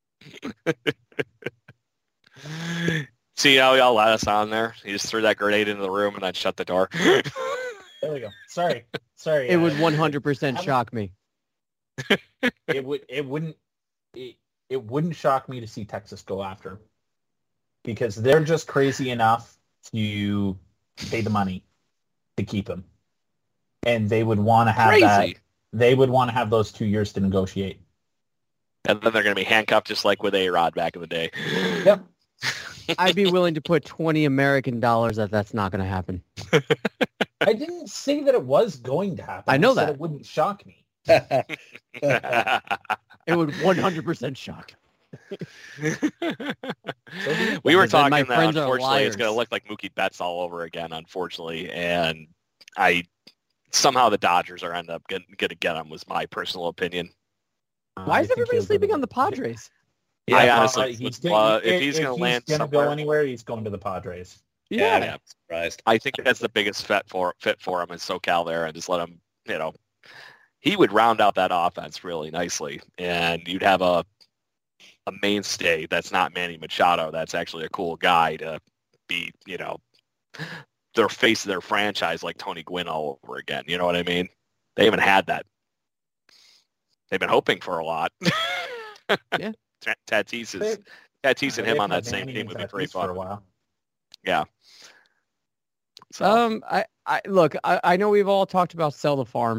See how y'all let us on there? You just threw that grenade into the room and then shut the door. There we go. Sorry. Sorry. It uh, would one hundred percent shock me. It would. It wouldn't. It, it wouldn't shock me to see Texas go after him because they're just crazy enough to pay the money to keep him, and they would want to have Crazy. that. They would want to have those two years to negotiate. And then they're going to be handcuffed just like with A-Rod back in the day. Yep. I'd be willing to put twenty American dollars that that's not going to happen. I didn't say that it was going to happen. I know said that. it wouldn't shock me. It would one hundred percent shock. We were Because then my talking that friends are unfortunately it's going to liars. look like Mookie Betts all over again, unfortunately. And I somehow the Dodgers are end up going to get him was my personal opinion. Why I is think everybody he'll go sleeping to- on the Padres? I uh, honestly he's would- gonna, uh, if he's going to land gonna somewhere, go anywhere, he's going to the Padres. Yeah, I'm not surprised. I think that's the biggest fit for fit for him in SoCal there, and just let him, you know, he would round out that offense really nicely, and you'd have a a mainstay that's not Manny Machado. That's actually a cool guy to be, you know, their face of their franchise like Tony Gwynn all over again. You know what I mean? They haven't had that. They've been hoping for a lot. Yeah. Tatis They- is Tatis and him They've on had that same Manny team and would be Tatis pretty for a fun. while. Yeah. So, Um, I, I look. I, I know we've all talked about sell the farm.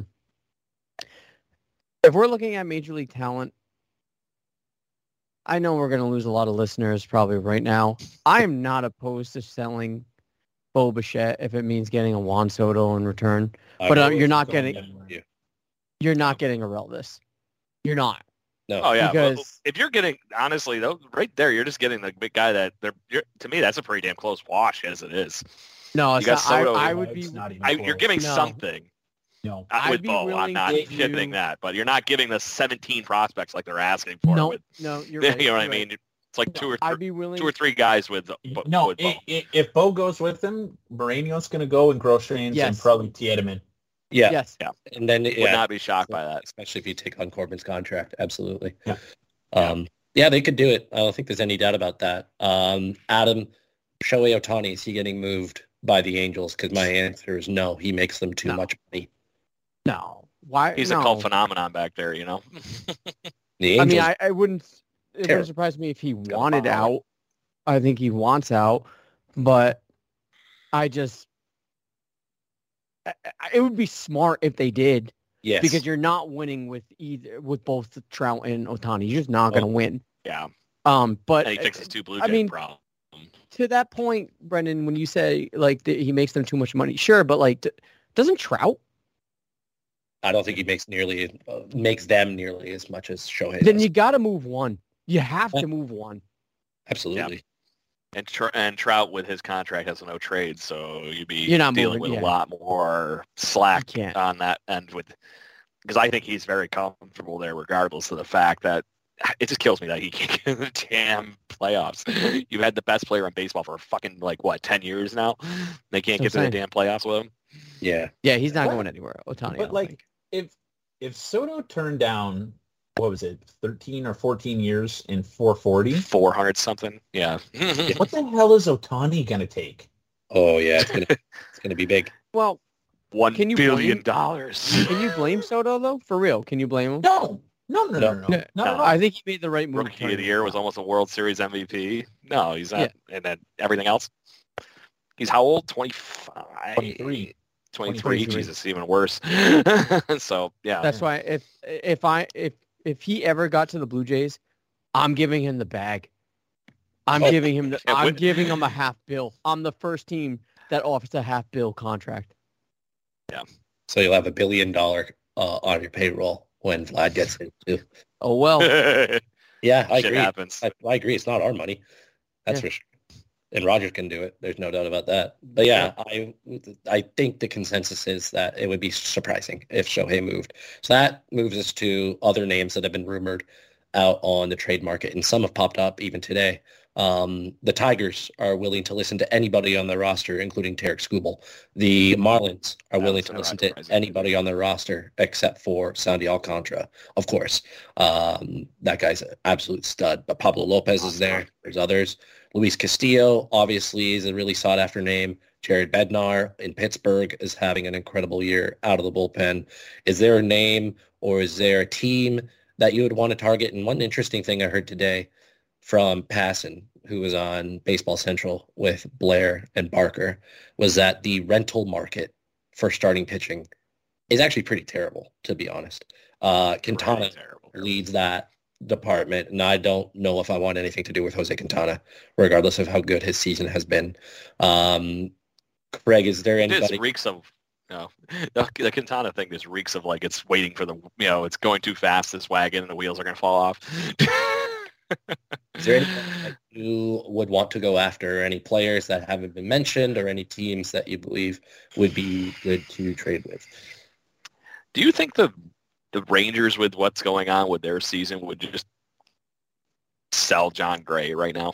If we're looking at major league talent, I know we're going to lose a lot of listeners probably right now. I am not opposed to selling Bo Bichette if it means getting a Juan Soto in return. I But uh, will- you're not Going getting anywhere. you're not getting a Relvis. You're not. no. oh yeah, well, because- if you're getting honestly though, right there, you're just getting the big guy that they're. You're, to me, that's a pretty damn close wash as it is. No, You it's got not, I, Soto. I would be. It's not even I, close. you're giving No. something No. uh, I'd with be Bo. I'm willing not to shipping do- that, but you're not giving the seventeen prospects like they're asking for. No, with, no, you're you right. know what I you're right. mean? It's like two or I'd three, be willing. two or three guys with, Bo- No, with Bo. i- i- if Bo goes with him, Moreno's going to go and Groshans Yes. and probably Tiedemann. Yeah. Yes. And then, Would yeah, not be shocked by that. especially if you take on Corbin's contract. Absolutely. Yeah. Um, yeah, they could do it. I don't think there's any doubt about that. Um, Adam, Shohei Ohtani, is he getting moved by the Angels? Because my answer is no. He makes them too No. much money. No. Why? He's no. a cult phenomenon back there, you know? The I Angels, mean, I, I wouldn't. It Terrible. wouldn't surprise me if he wanted follow. out. I think he wants out, but I just. I, I- it would be smart if they did yes. because you're not winning with either with both Trout and Otani. You're just not going to win. Yeah. Um, but And he fixes two Blue I Jay mean, problems. to that point, Brendan, when you say like that he makes them too much money, sure, but like, d- doesn't Trout? I don't think he makes nearly uh, makes them nearly as much as Shohei Then does. you got to move one. You have to move one. Absolutely. And Tr- and Trout with his contract has no trade, so you'd be You're not dealing moving, with yeah. a lot more You slack can't. on that end with because I think he's very comfortable there, regardless of the fact that it just kills me that he can't get in the damn playoffs. You've had the best player in baseball for fucking like what ten years now. They can't That's get what to I'm the damn playoffs with him. Yeah. Yeah, he's not What? going anywhere. Otani, I But don't like, think. if if Soto turned down, what was it, thirteen or fourteen years in four forty? Four hundred something. Yeah. What the hell is Otani going to take? Oh yeah, it's gonna it's gonna be big. Well, One Can you billion blame- dollars. can you blame Soto though? For real, can you blame him? No, no, no, no, No. no, No, not at no. all. I think he made the right move. Rookie of turning the year him was down. almost a World Series M V P. No, he's not. And then everything else. He's how old? twenty-five twenty-three. twenty-three. twenty-three. Jesus, even worse. So, yeah. That's why if if I if if he ever got to the Blue Jays, I'm giving him the bag. I'm Oh. giving him the, Yeah, I'm when- giving him a half bill. I'm the first team that offers a half bill contract. So you'll have a billion dollar uh, on your payroll when Vlad gets in too. Oh well. Yeah, I Shit agree. happens. I, I agree. It's not our money. That's Yeah. for sure. And Rogers can do it. There's no doubt about that. But yeah, I I think the consensus is that it would be surprising if Shohei moved. So that moves us to other names that have been rumored out on the trade market, and some have popped up even today. Um, the Tigers are willing to listen to anybody on their roster, including Tarek Skubal. The Marlins are willing That's to not listen to surprising. anybody on their roster except for Sandy Alcantara, of course. Um, that guy's an absolute stud. But Pablo Lopez is there. There's others. Luis Castillo, obviously, is a really sought-after name. Jared Bednar in Pittsburgh is having an incredible year out of the bullpen. Is there a name or is there a team that you would want to target? And one interesting thing I heard today from Passon, who was on Baseball Central with Blair and Barker, was that the rental market for starting pitching is actually pretty terrible, to be honest. Uh, Quintana Really terrible. leads that department, and I don't know if I want anything to do with Jose Quintana, regardless of how good his season has been. Um, Craig, is there It just anybody? reeks of, you know, the, the Quintana thing just reeks of like it's waiting for the, you know, it's going too fast, this wagon, and the wheels are going to fall off. Is there anything that you would want to go after? Any players that haven't been mentioned, or any teams that you believe would be good to trade with? Do you think the the Rangers, with what's going on with their season, would just sell John Gray right now?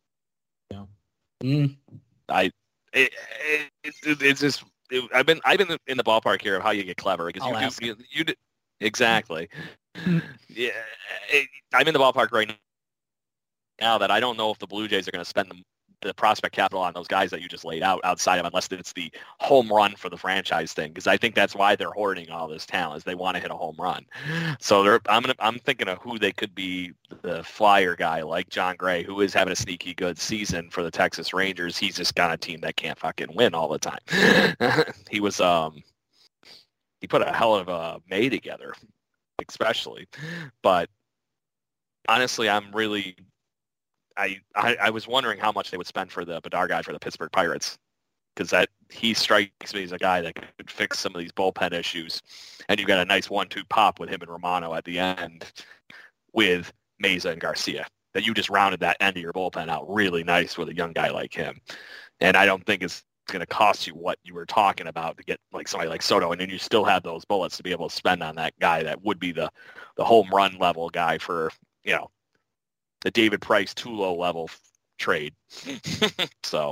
Mm, I it, it, it, it's just it, I've been I've been in the ballpark here of how you get clever because I'll you, ask. do, you you do, exactly. Yeah, it, I'm in the ballpark right now that I don't know if the Blue Jays are going to spend the, the prospect capital on those guys that you just laid out outside of, unless it's the home run for the franchise thing, because I think that's why they're hoarding all this talent, is they want to hit a home run. So they're, I'm gonna, I'm thinking of who they could be, the flyer guy like John Gray, who is having a sneaky good season for the Texas Rangers. He's just got a team that can't fucking win all the time. he was um he put a hell of a May together, especially, but honestly, I'm really. I, I, I was wondering how much they would spend for the Bedard guy for the Pittsburgh Pirates, because that he strikes me as a guy that could fix some of these bullpen issues, and you've got a nice one-two pop with him and Romano at the end with Meza and Garcia. That you just rounded that end of your bullpen out really nice with a young guy like him, and I don't think it's going to cost you what you were talking about to get like somebody like Soto, and then you still have those bullets to be able to spend on that guy that would be the, the home run level guy for, you know, the David Price Tulo level trade. So,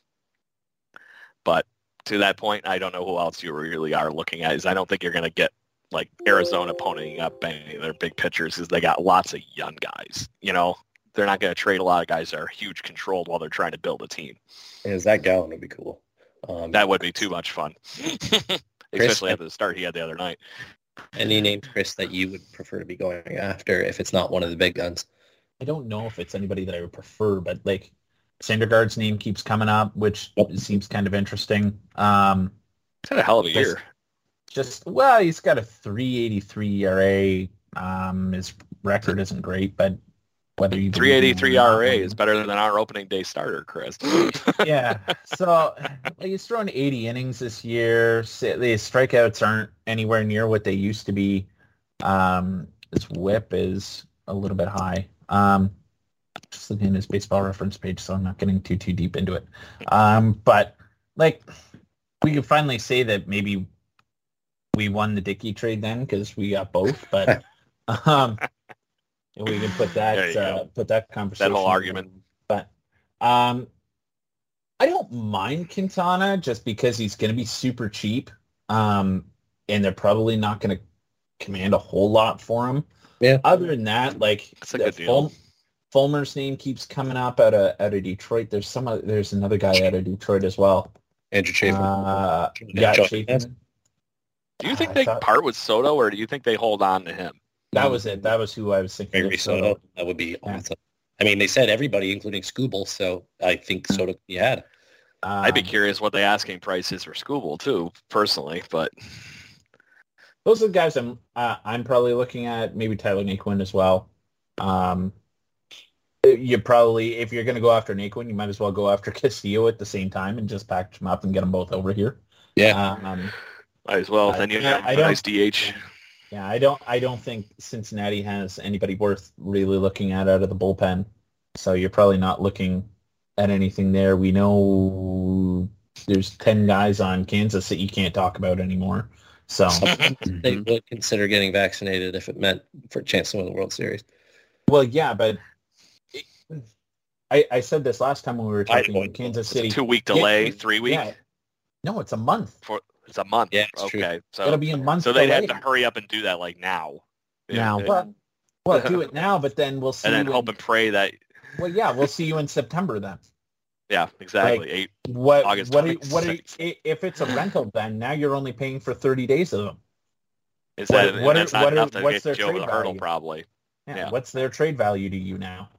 but to that point, I don't know who else you really are looking at. Is I don't think you're going to get like Arizona ponying up any of their big pitchers because they got lots of young guys. You know, they're not going to trade a lot of guys that are huge controlled while they're trying to build a team. And Zach Gallen would be cool. Um, That would be too much fun, especially after the start he had the other night. Any name, Chris, that you would prefer to be going after if it's not one of the big guns? I don't know if it's anybody that I would prefer, but like Syndergaard's name keeps coming up, which Yep. seems kind of interesting. Um, It's had a hell of a Just- year. just well, he's got a three eighty-three E R A. Um, his record isn't great, but whether you three eighty-three believe it or R not, A is better than our opening day starter, Chris. yeah. So like, he's thrown eighty innings this year. So the strikeouts aren't anywhere near what they used to be. Um, his whip is a little bit high. Um, just looking at his baseball reference page, so I'm not getting too too deep into it. Um, but like we could finally say that maybe we won the Dickey trade then because we got both. But um, we can put There that you uh, go. put that conversation. That whole argument. But um, I don't mind Quintana just because he's going to be super cheap, um, and they're probably not going to command a whole lot for him. Yeah. Other than that, like That's a the good deal. Ful- Fulmer's name keeps coming up out of out of Detroit. There's some. oth- There's another guy out of Detroit as well. Andrew Chafin. Uh, yeah, Joe Chafin. Nance. Do you think I they thought- part with Soto, or do you think they hold on to him? That was it. That was who I was thinking. Gregory of. Soto. That would be Yeah. awesome. I mean, they said everybody, including Scooble, so I think Soto could be had. Um, I'd be curious what the asking price is for Scooble too, personally. But Those are the guys I'm uh, I'm probably looking at. Maybe Tyler Naquin as well. Um, you probably, if you're going to go after Naquin, you might as well go after Castillo at the same time and just package them up and get them both over here. Yeah. Um, might as well. I- Then you I- have I a don't- nice D H. yeah, I don't I don't think Cincinnati has anybody worth really looking at out of the bullpen. So you're probably not looking at anything there. We know there's ten guys on Kansas that you can't talk about anymore. So They would consider getting vaccinated if it meant for a chance to win the World Series. well, yeah, but it, I I said this last time when we were I talking know. about Kansas It's a City. two-week delay, Yeah, three week. yeah. No, it's a month. For it's a month. Yeah, it's true. okay, It'll so be a month. so they'd have delay. to hurry up and do that like now. Now. Yeah, Well, well, do it now, but then we'll see. and then you hope in, and pray that. well, yeah, we'll see you in September then. Yeah, exactly. Like, Eight. What? August what? Are, you- what? Are, you- twenty-sixth. i- if it's a rental, then now you're only paying for thirty days of them. Is what- that and what are- that's not what are- enough to what's their get you over trade the hurdle? value? Probably. Yeah. Yeah. What's their trade value to you now?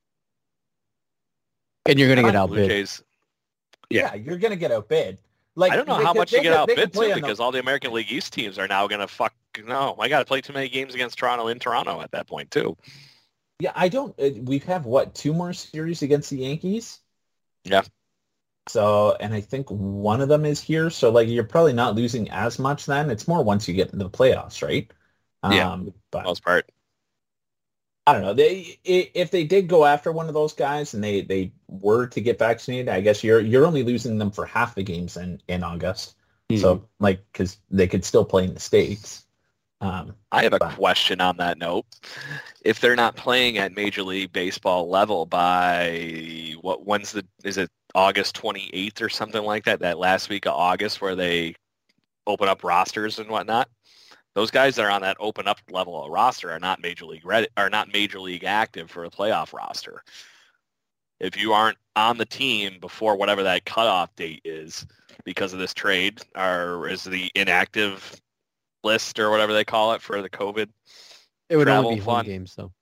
And you're going to get Blue outbid. Jays. Yeah. Yeah, you're gonna get outbid. Like I don't know they how could- much they you get could- they could outbid play too, on the- because all the American League East teams are now going to fuck. No, I got to play too many games against Toronto in Toronto at that point too. Yeah, I don't. uh, We have what two more series against the Yankees? Yeah. So, and I think one of them is here. So, like, you're probably not losing as much then. It's more once you get into the playoffs, right? Yeah. Um, but Most part. I don't know. They i- if they did go after one of those guys and they, they were to get vaccinated, I guess you're you're only losing them for half the games in, in August. So, like, because they could still play in the States. Um, I have a But- question on that note. If they're not playing at Major League Baseball level by what? When's the? Is it August twenty-eighth or something like that? That last week of August where they open up rosters and whatnot. Those guys that are on that open up level of roster are not major league ready, are not major league active for a playoff roster. If you aren't on the team before whatever that cutoff date is because of this trade, or is the inactive list or whatever they call it for the COVID. It would travel only be home fun. games, though.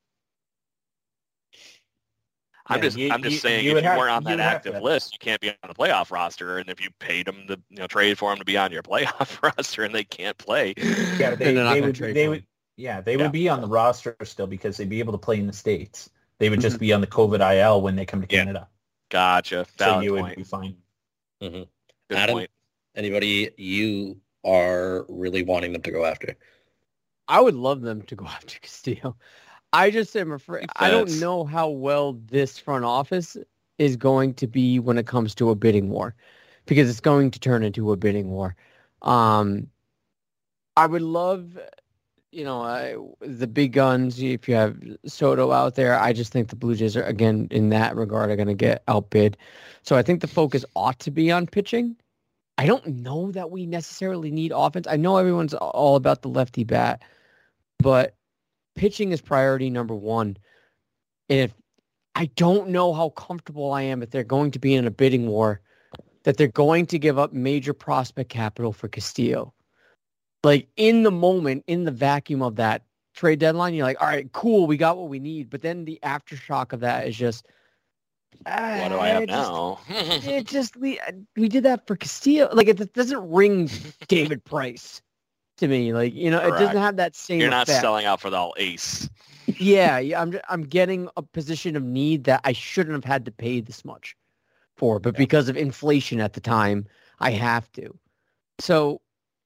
I'm Yeah, just you- I'm just you- saying you if would you have- weren't on you that would have active to- list, you can't be on the playoff roster. And if you paid them to you know trade for them to be on your playoff roster and they can't play, yeah, they, And they're not they gonna would trade they for would him. yeah they Yeah. would be on the roster still because they'd be able to play in the States. They would Mm-hmm. just be on the COVID I L when they come to Yeah. Canada. gotcha. So Valid you would point. be fine. Mhm. Good Adam? point. Anybody you are really wanting them to go after? I would love them to go after Castillo. I just am afraid. I don't That's- know how well this front office is going to be when it comes to a bidding war, because it's going to turn into a bidding war. Um, I would love, you know, I, the big guns. If you have Soto out there, I just think the Blue Jays are, again, in that regard, are going to get outbid. So I think the focus ought to be on pitching. I don't know that we necessarily need offense. I know everyone's all about the lefty bat, but pitching is priority number one. And if I don't know how comfortable I am if they're going to be in a bidding war, that they're going to give up major prospect capital for Castillo. Like, in the moment, in the vacuum of that trade deadline, you're like, all right, cool, we got what we need. But then the aftershock of that is just, ah, What do I have it just- now? it just, we, we did that for Castillo. Like, it doesn't ring David Price to me. Like, you know, it Correct. doesn't have that same You're not effect. selling out for the all ace. Yeah, yeah, I'm I'm getting a position of need that I shouldn't have had to pay this much for, but because of inflation at the time, I have to. So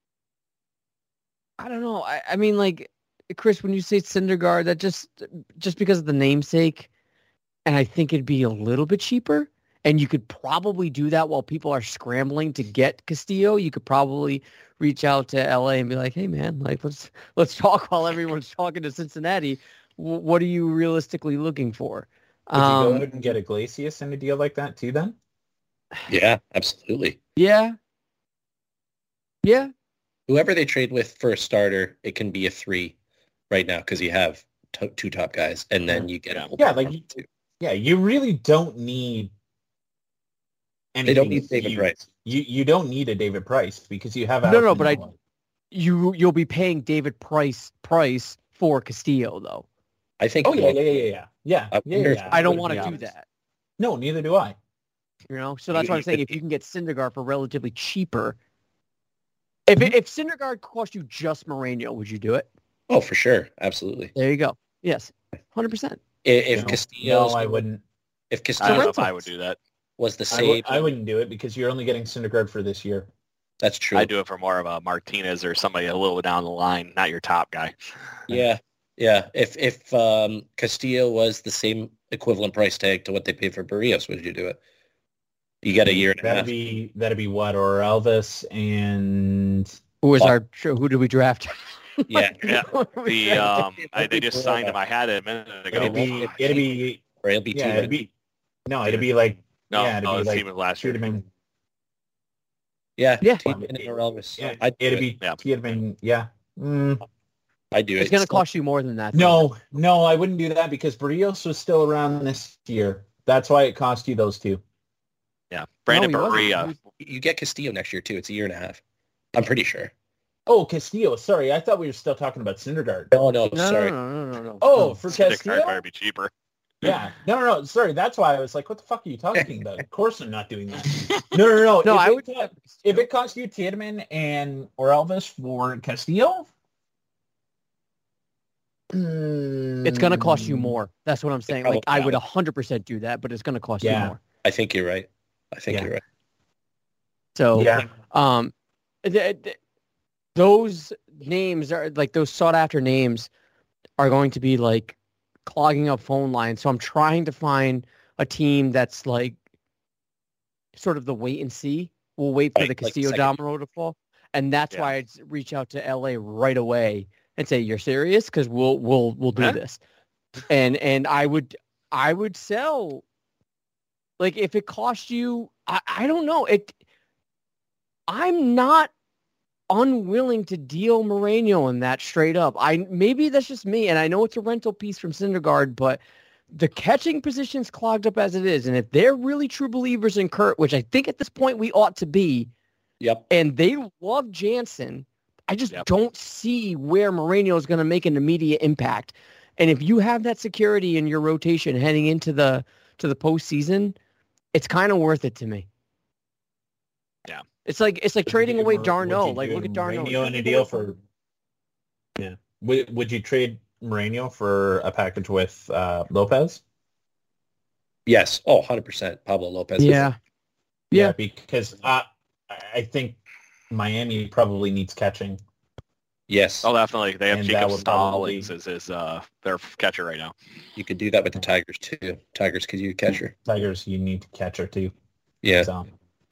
I don't know. I, I mean, like, Chris, when you say Syndergaard, that just just because of the namesake, and I think it'd be a little bit cheaper, and you could probably do that while people are scrambling to get Castillo. You could probably reach out to L A and be like, "Hey, man, like let's let's talk while everyone's talking to Cincinnati. W- what are you realistically looking for?" Would you go Um, ahead and get Iglesias in a deal like that too then? Yeah, absolutely. yeah, yeah, Whoever they trade with for a starter, it can be a three right now because you have t- two top guys, and then you get Yeah. a whole Yeah, bunch like more you- too. Yeah, you really don't need anything. They don't need David huge. Price. You you don't need a David Price because you have No, no, Alfred but I- Noah. you you'll be paying David Price price for Castillo though. I think. Oh yeah, yeah, yeah, yeah, yeah. Yeah, I yeah, wonder yeah, if- I don't would want be to do honest. that. No, neither do I. You know, so that's You- what I'm you saying. could- If you can get Syndergaard for relatively cheaper, if it, if Syndergaard cost you just Moreno, would you do it? Oh, for sure, absolutely. There you go. Yes, hundred percent. I- If No, Castillo, no, I wouldn't. if I Castillo don't know if I rentals. would do that. was the I, same, w- I wouldn't do it because you're only getting Syndergaard for this year. that's true. I do it for more of a Martinez or somebody a little down the line, not your top guy. Yeah, yeah. If if um, Castillo was the same equivalent price tag to what they paid for Barrios, would you do it? You get a year and a That'd half. be that'd be what, or Elvis and Who was Oh. our? Who did we draft? Yeah, Yeah, Who did we The draft? um, I, they just signed him. I had it a minute ago. it'd be it'd be or it'll be yeah, two. it'd be no, it'd be like no, yeah, it'd no, be it's like even last year. Tiedemann. Yeah, Yeah. Tiedemann and Elvis. Yeah, I'd do it'd it. be Yeah. Tiedemann. Yeah. Mm, I'd do it. It's going to Still- cost you more than that. though. no, no, I wouldn't do that because Barrios was still around this year. That's why it cost you those two. Yeah, Brandon No, he wasn't. Barria. He was- You get Castillo next year too. It's a year and a half. I'm pretty sure. Oh, Castillo. Sorry, I thought we were still talking about Syndergaard. No, no, No, sorry. no, no, no, no, no. Oh, No. for Syndergaard Castillo? better be cheaper. Yeah. No, no, no. Sorry, that's why I was like, what the fuck are you talking about? Of course I'm not doing that. No, no, no. No, if I it would. co- if it cost you Tiedemann and or Elvis for Castillo, It's going to cost you more. That's what I'm saying. Like, I probably would will. one hundred percent do that, but it's going to cost Yeah. you more. I think you're right. I think Yeah. you're right. So, Yeah. um, th- th- those names are like those sought after names are going to be like clogging up phone lines. So I'm trying to find a team that's like sort of the wait and see. We'll wait for Right, the like Castillo second. domino to fall, and that's Yeah. why I'd reach out to L A right away and say, "You're serious? Because we'll we'll we'll do Huh? this." And and I would I would sell like if it cost you I, I don't know it. I'm not unwilling to deal Moreno in that straight up. I maybe that's just me, and I know it's a rental piece from Syndergaard, but the catching position's clogged up as it is, and if they're really true believers in Kurt, which I think at this point we ought to be, Yep. and they love Jansen, I just Yep. don't see where Moreno is going to make an immediate impact. And if you have that security in your rotation heading into the to the postseason, it's kind of worth it to me. Yeah. It's like it's like Would trading you- away would you Darno. do Like look at Darno. Moreno in a deal for. Yeah. Would Would you trade Moreno for a package with uh, Lopez? Yes. Oh, one hundred percent. Pablo Lopez. Yeah. Yeah. because uh, I think Miami probably needs catching. Yes. Oh, definitely. They have And that Jacob would probably- Stallings as his uh, their catcher right now. You could do that with the Tigers too. Tigers could use catcher. Tigers, you need catcher too. Yeah. So,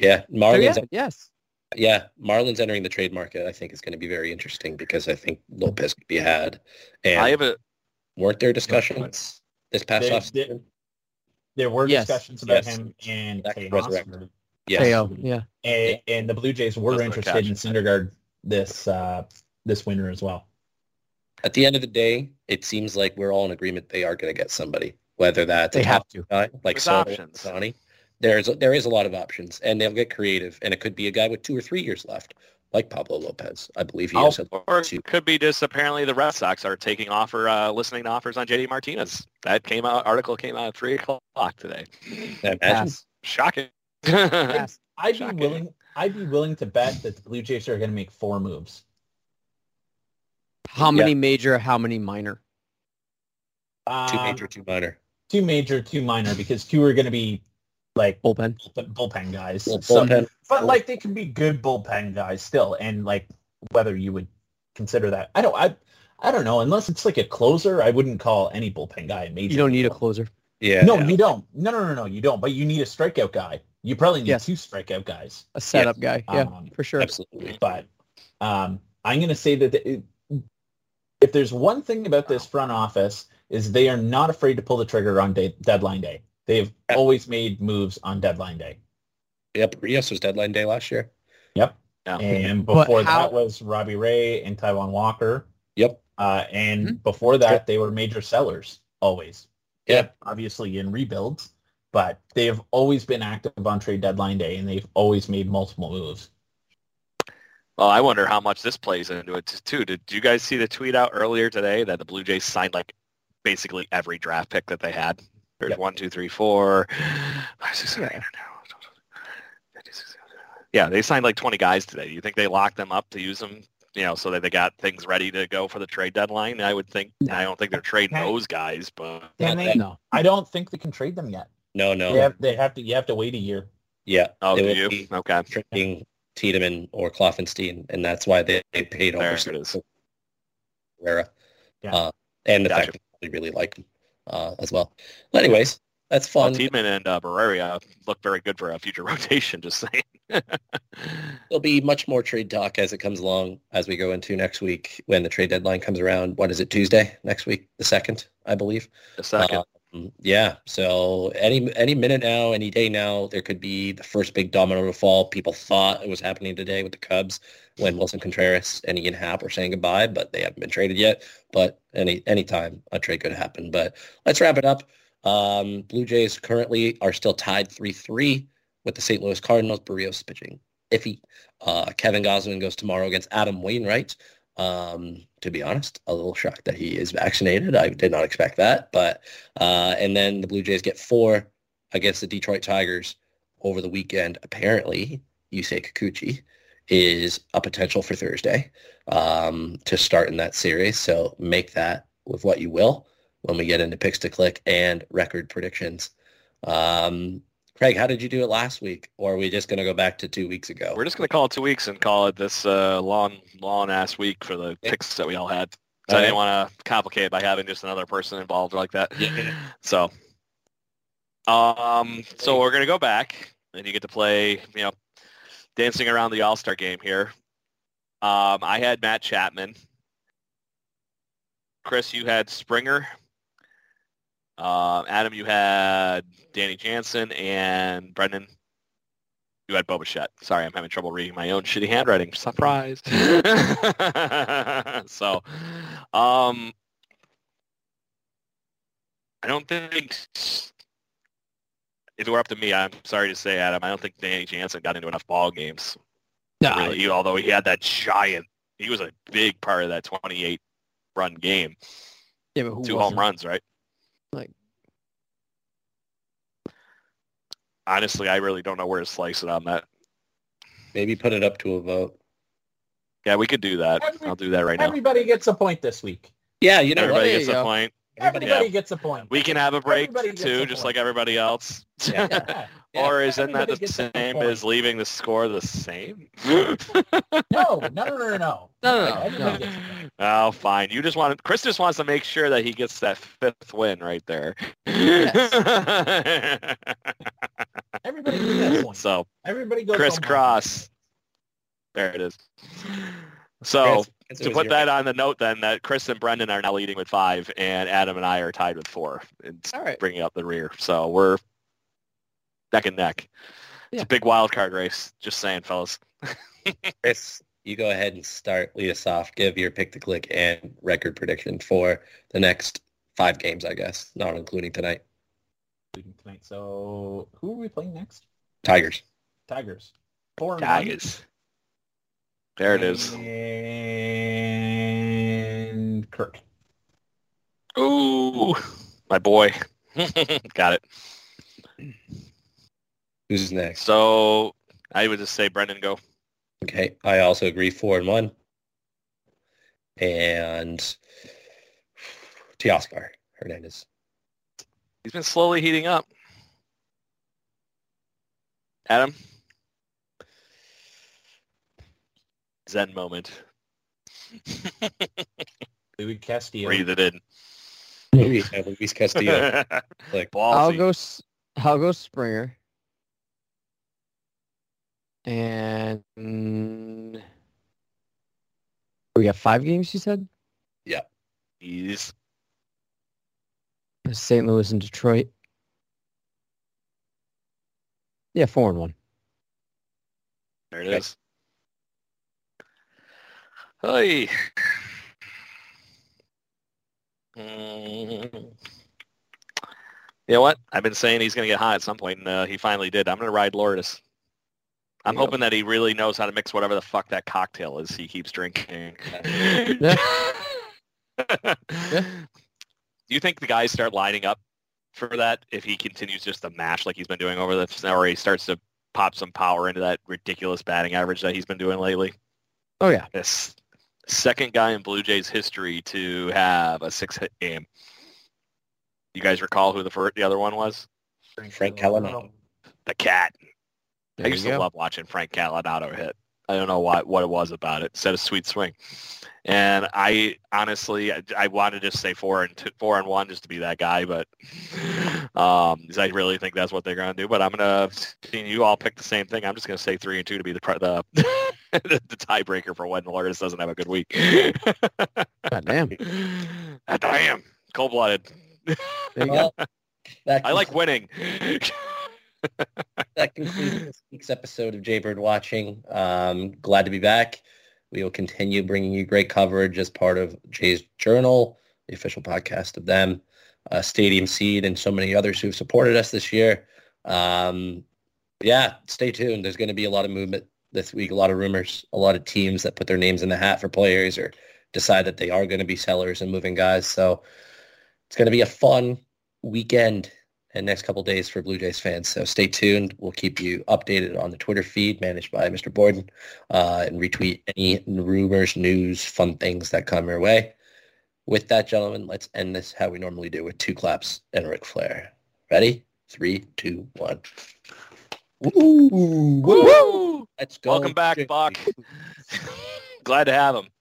Yeah, So Marlins. yeah, yes. Yeah, Marlins entering the trade market, I think, is going to be very interesting because I think Lopez could be had. And I have a weren't there discussions this past There, off there, season? there were Yes. discussions about Yes. him and That Tejas, resurrected. Yes. Teo, yeah. and, and the Blue Jays were Was their interested catch. in Syndergaard this uh, this winter as well. At the end of the day, it seems like we're all in agreement they are going to get somebody, whether that's They a have top to. guy like There's Soto, options. Ohtani. There's there is a lot of options, and they'll get creative, and it could be a guy with two or three years left, like Pablo Lopez. I believe he I'll- is. Or Two. it could be just apparently the Red Sox are taking offer, uh, listening to offers on J D Martinez. That came out, article came out at three o'clock today. Imagine. Pass. Shocking. Pass. I'd be Shocking. willing. I'd be willing to bet that the Blue Jays are going to make four moves. How many major, how many minor? Two Um, major, two minor. two major, two minor, because two are going to be like Bullpen. bullpen, bullpen guys. Well, So- bullpen. but like they can be good bullpen guys still, and like whether you would consider that, I don't. I I don't know. Unless it's like a closer, I wouldn't call any bullpen guy a major. You don't need a leaguer. closer. Yeah. No, you don't. No, no, no, no, you don't. But you need a strikeout guy. You probably need Yes. two strikeout guys. A setup guy. Yeah, Um, for sure. Absolutely. But um, I'm going to say that the, if there's one thing about this front office is they are not afraid to pull the trigger on day, deadline day. They've Yep. always made moves on deadline day. Yep. Rios was deadline day last year. Yep. Yeah. And But before how- that was Robbie Ray and Taiwan Walker. Yep. Uh, and Hmm. before that, they were major sellers, always. Yeah. Obviously in rebuilds, but they have always been active on trade deadline day, and they've always made multiple moves. Well, I wonder how much this plays into it too. Did you guys see the tweet out earlier today that the Blue Jays signed like basically every draft pick that they had? There's Yep. one, two, three, four, five, six, seven, eight, nine, ten. Yeah, they signed like twenty guys today. Do you think they locked them up to use them, you know, so that they got things ready to go for the trade deadline? I would think. No. I don't think they're trading Okay. those guys, but Can they? No. I don't think they can trade them yet. No, no. They have, they have to. You have to wait a year. Yeah. oh, It do would you? be Okay, trading Tiedemann or Kloffenstein, and that's why they, they paid there over it is. Herrera. Yeah. Uh, and the Gotcha. fact that they really like him uh, as well. But anyways, that's Well, fun. Tiedemann and uh, Barreria look very good for a future rotation. Just saying. There'll be much more trade talk as it comes along as we go into next week when the trade deadline comes around. What is it, Tuesday next week? The second, I believe. A second. Um, yeah. So any any minute now, any day now, there could be the first big domino to fall. People thought it was happening today with the Cubs when Wilson Contreras and Ian Happ were saying goodbye, but they haven't been traded yet. But any any time a trade could happen. But let's wrap it up. Um, Blue Jays currently are still tied three three with the Saint Louis Cardinals. Barrios pitching iffy. Uh, Kevin Gosselin goes tomorrow against Adam Wainwright. Um, to be honest, a little shocked that he is vaccinated. I did not expect that. But uh, and then the Blue Jays get four against the Detroit Tigers over the weekend. Apparently, Yusei Kikuchi is a potential for Thursday um, to start in that series. So make that with what you will when we get into picks to click and record predictions. Um, Craig, how did you do it last week? Or are we just going to go back to two weeks ago? We're just going to call it two weeks and call it this uh, long, long-ass week for the picks that we all had. So All I didn't right. want to complicate it by having just another person involved like that. Yeah. So, um, so we're going to go back, and you get to play, you know, dancing around the All-Star game here. Um, I had Matt Chapman. Chris, you had Springer. Uh, Adam, you had Danny Jansen, and Brendan, you had Bo Bichette. Sorry, I'm having trouble reading my own shitty handwriting. Surprise. So, um, I don't think, if it were up to me, I'm sorry to say, Adam, I don't think Danny Jansen got into enough ball games. No, Really, although he had that giant, he was a big part of that twenty-eight run game. yeah, but who Two wasn't? home runs, right? Like- Honestly, I really don't know where to slice it on that. Maybe put it up to a vote. Yeah, we could do that. Every- I'll do that right now. Everybody gets a point this week. Yeah, you know Everybody there gets you a go. point. Everybody- Everybody yeah. gets a point. We can have a break Everybody gets too, a just point. like everybody else. Yeah. Yeah. Yeah. Or isn't that Everybody the gets a same point. as leaving the score the same? No, no, no, no, no, no. No, no, no, Everybody no. gets a point. Oh, fine. You just want Chris just wants to make sure that he gets that fifth win right there. Yes. Everybody gets that point. So Everybody goes crisscross. There it is. So Chris, to put that on the note, then that Chris and Brendan are now leading with five, and Adam and I are tied with four. It's All right. bringing up the rear. So we're neck and neck. It's Yeah. a big wild card race. Just saying, fellas. Chris, you go ahead and start. Lead us off. Give your pick to click and record prediction for the next five games, I guess, not including tonight. tonight. So who are we playing next? Tigers. Tigers. Four and Tigers. There it is. And Kirk. Ooh, my boy. Got it. Who's next? So I would just say Brendan go. Okay, I also agree four and one. And Teoscar Hernandez. He's been slowly heating up. Adam? Zen moment. Louis Castillo. Breathe it in. Maybe have Luis Castillo. Like, I'll Ballsy. go. S- I'll go Springer. And mm, we got five games. You said He's Saint Louis and Detroit. Yeah, four and one. there it Okay. is. Hey. Mm. You know what? I've been saying he's going to get hot at some point, and uh, he finally did. I'm going to ride Lourdes. I'm Yep. hoping that he really knows how to mix whatever the fuck that cocktail is he keeps drinking. Yeah. Do you think the guys start lining up for that if he continues just to mash like he's been doing over the, or he starts to pop some power into that ridiculous batting average that he's been doing lately? Oh yeah. This second guy in Blue Jays history to have a six-hit game. You guys recall who the first, the other one was? Frank Calanano. The cat. There I used you to go. love watching Frank Calanano hit. I don't know what, what it was about it. It said a sweet swing. And I honestly, I, I wanted to just say four and two, four and one just to be that guy, but um, because I really think that's what they're going to do. But I'm going to, seeing you all pick the same thing, I'm just going to say three and two to be the the, the, the tiebreaker for when Lourdes doesn't have a good week. God damn. Ah, damn, cold-blooded. There you go. Well, that I like winning. that concludes this week's episode of Jaybird Watching. Um, glad to be back. We will continue bringing you great coverage as part of Jay's Journal, the official podcast of them, uh, Stadium Seed, and so many others who've supported us this year. Um, yeah, stay tuned. There's going to be a lot of movement this week, a lot of rumors, a lot of teams that put their names in the hat for players or decide that they are going to be sellers and moving guys. So it's going to be a fun weekend and next couple days for Blue Jays fans. So stay tuned. We'll keep you updated on the Twitter feed managed by Mister Borden uh, and retweet any rumors, news, fun things that come your way. With that, gentlemen, let's end this how we normally do with two claps and Ric Flair. Ready? Three, two, one. Woo! Woo! Let's go. Welcome back, Jays. Buck. Glad to have him.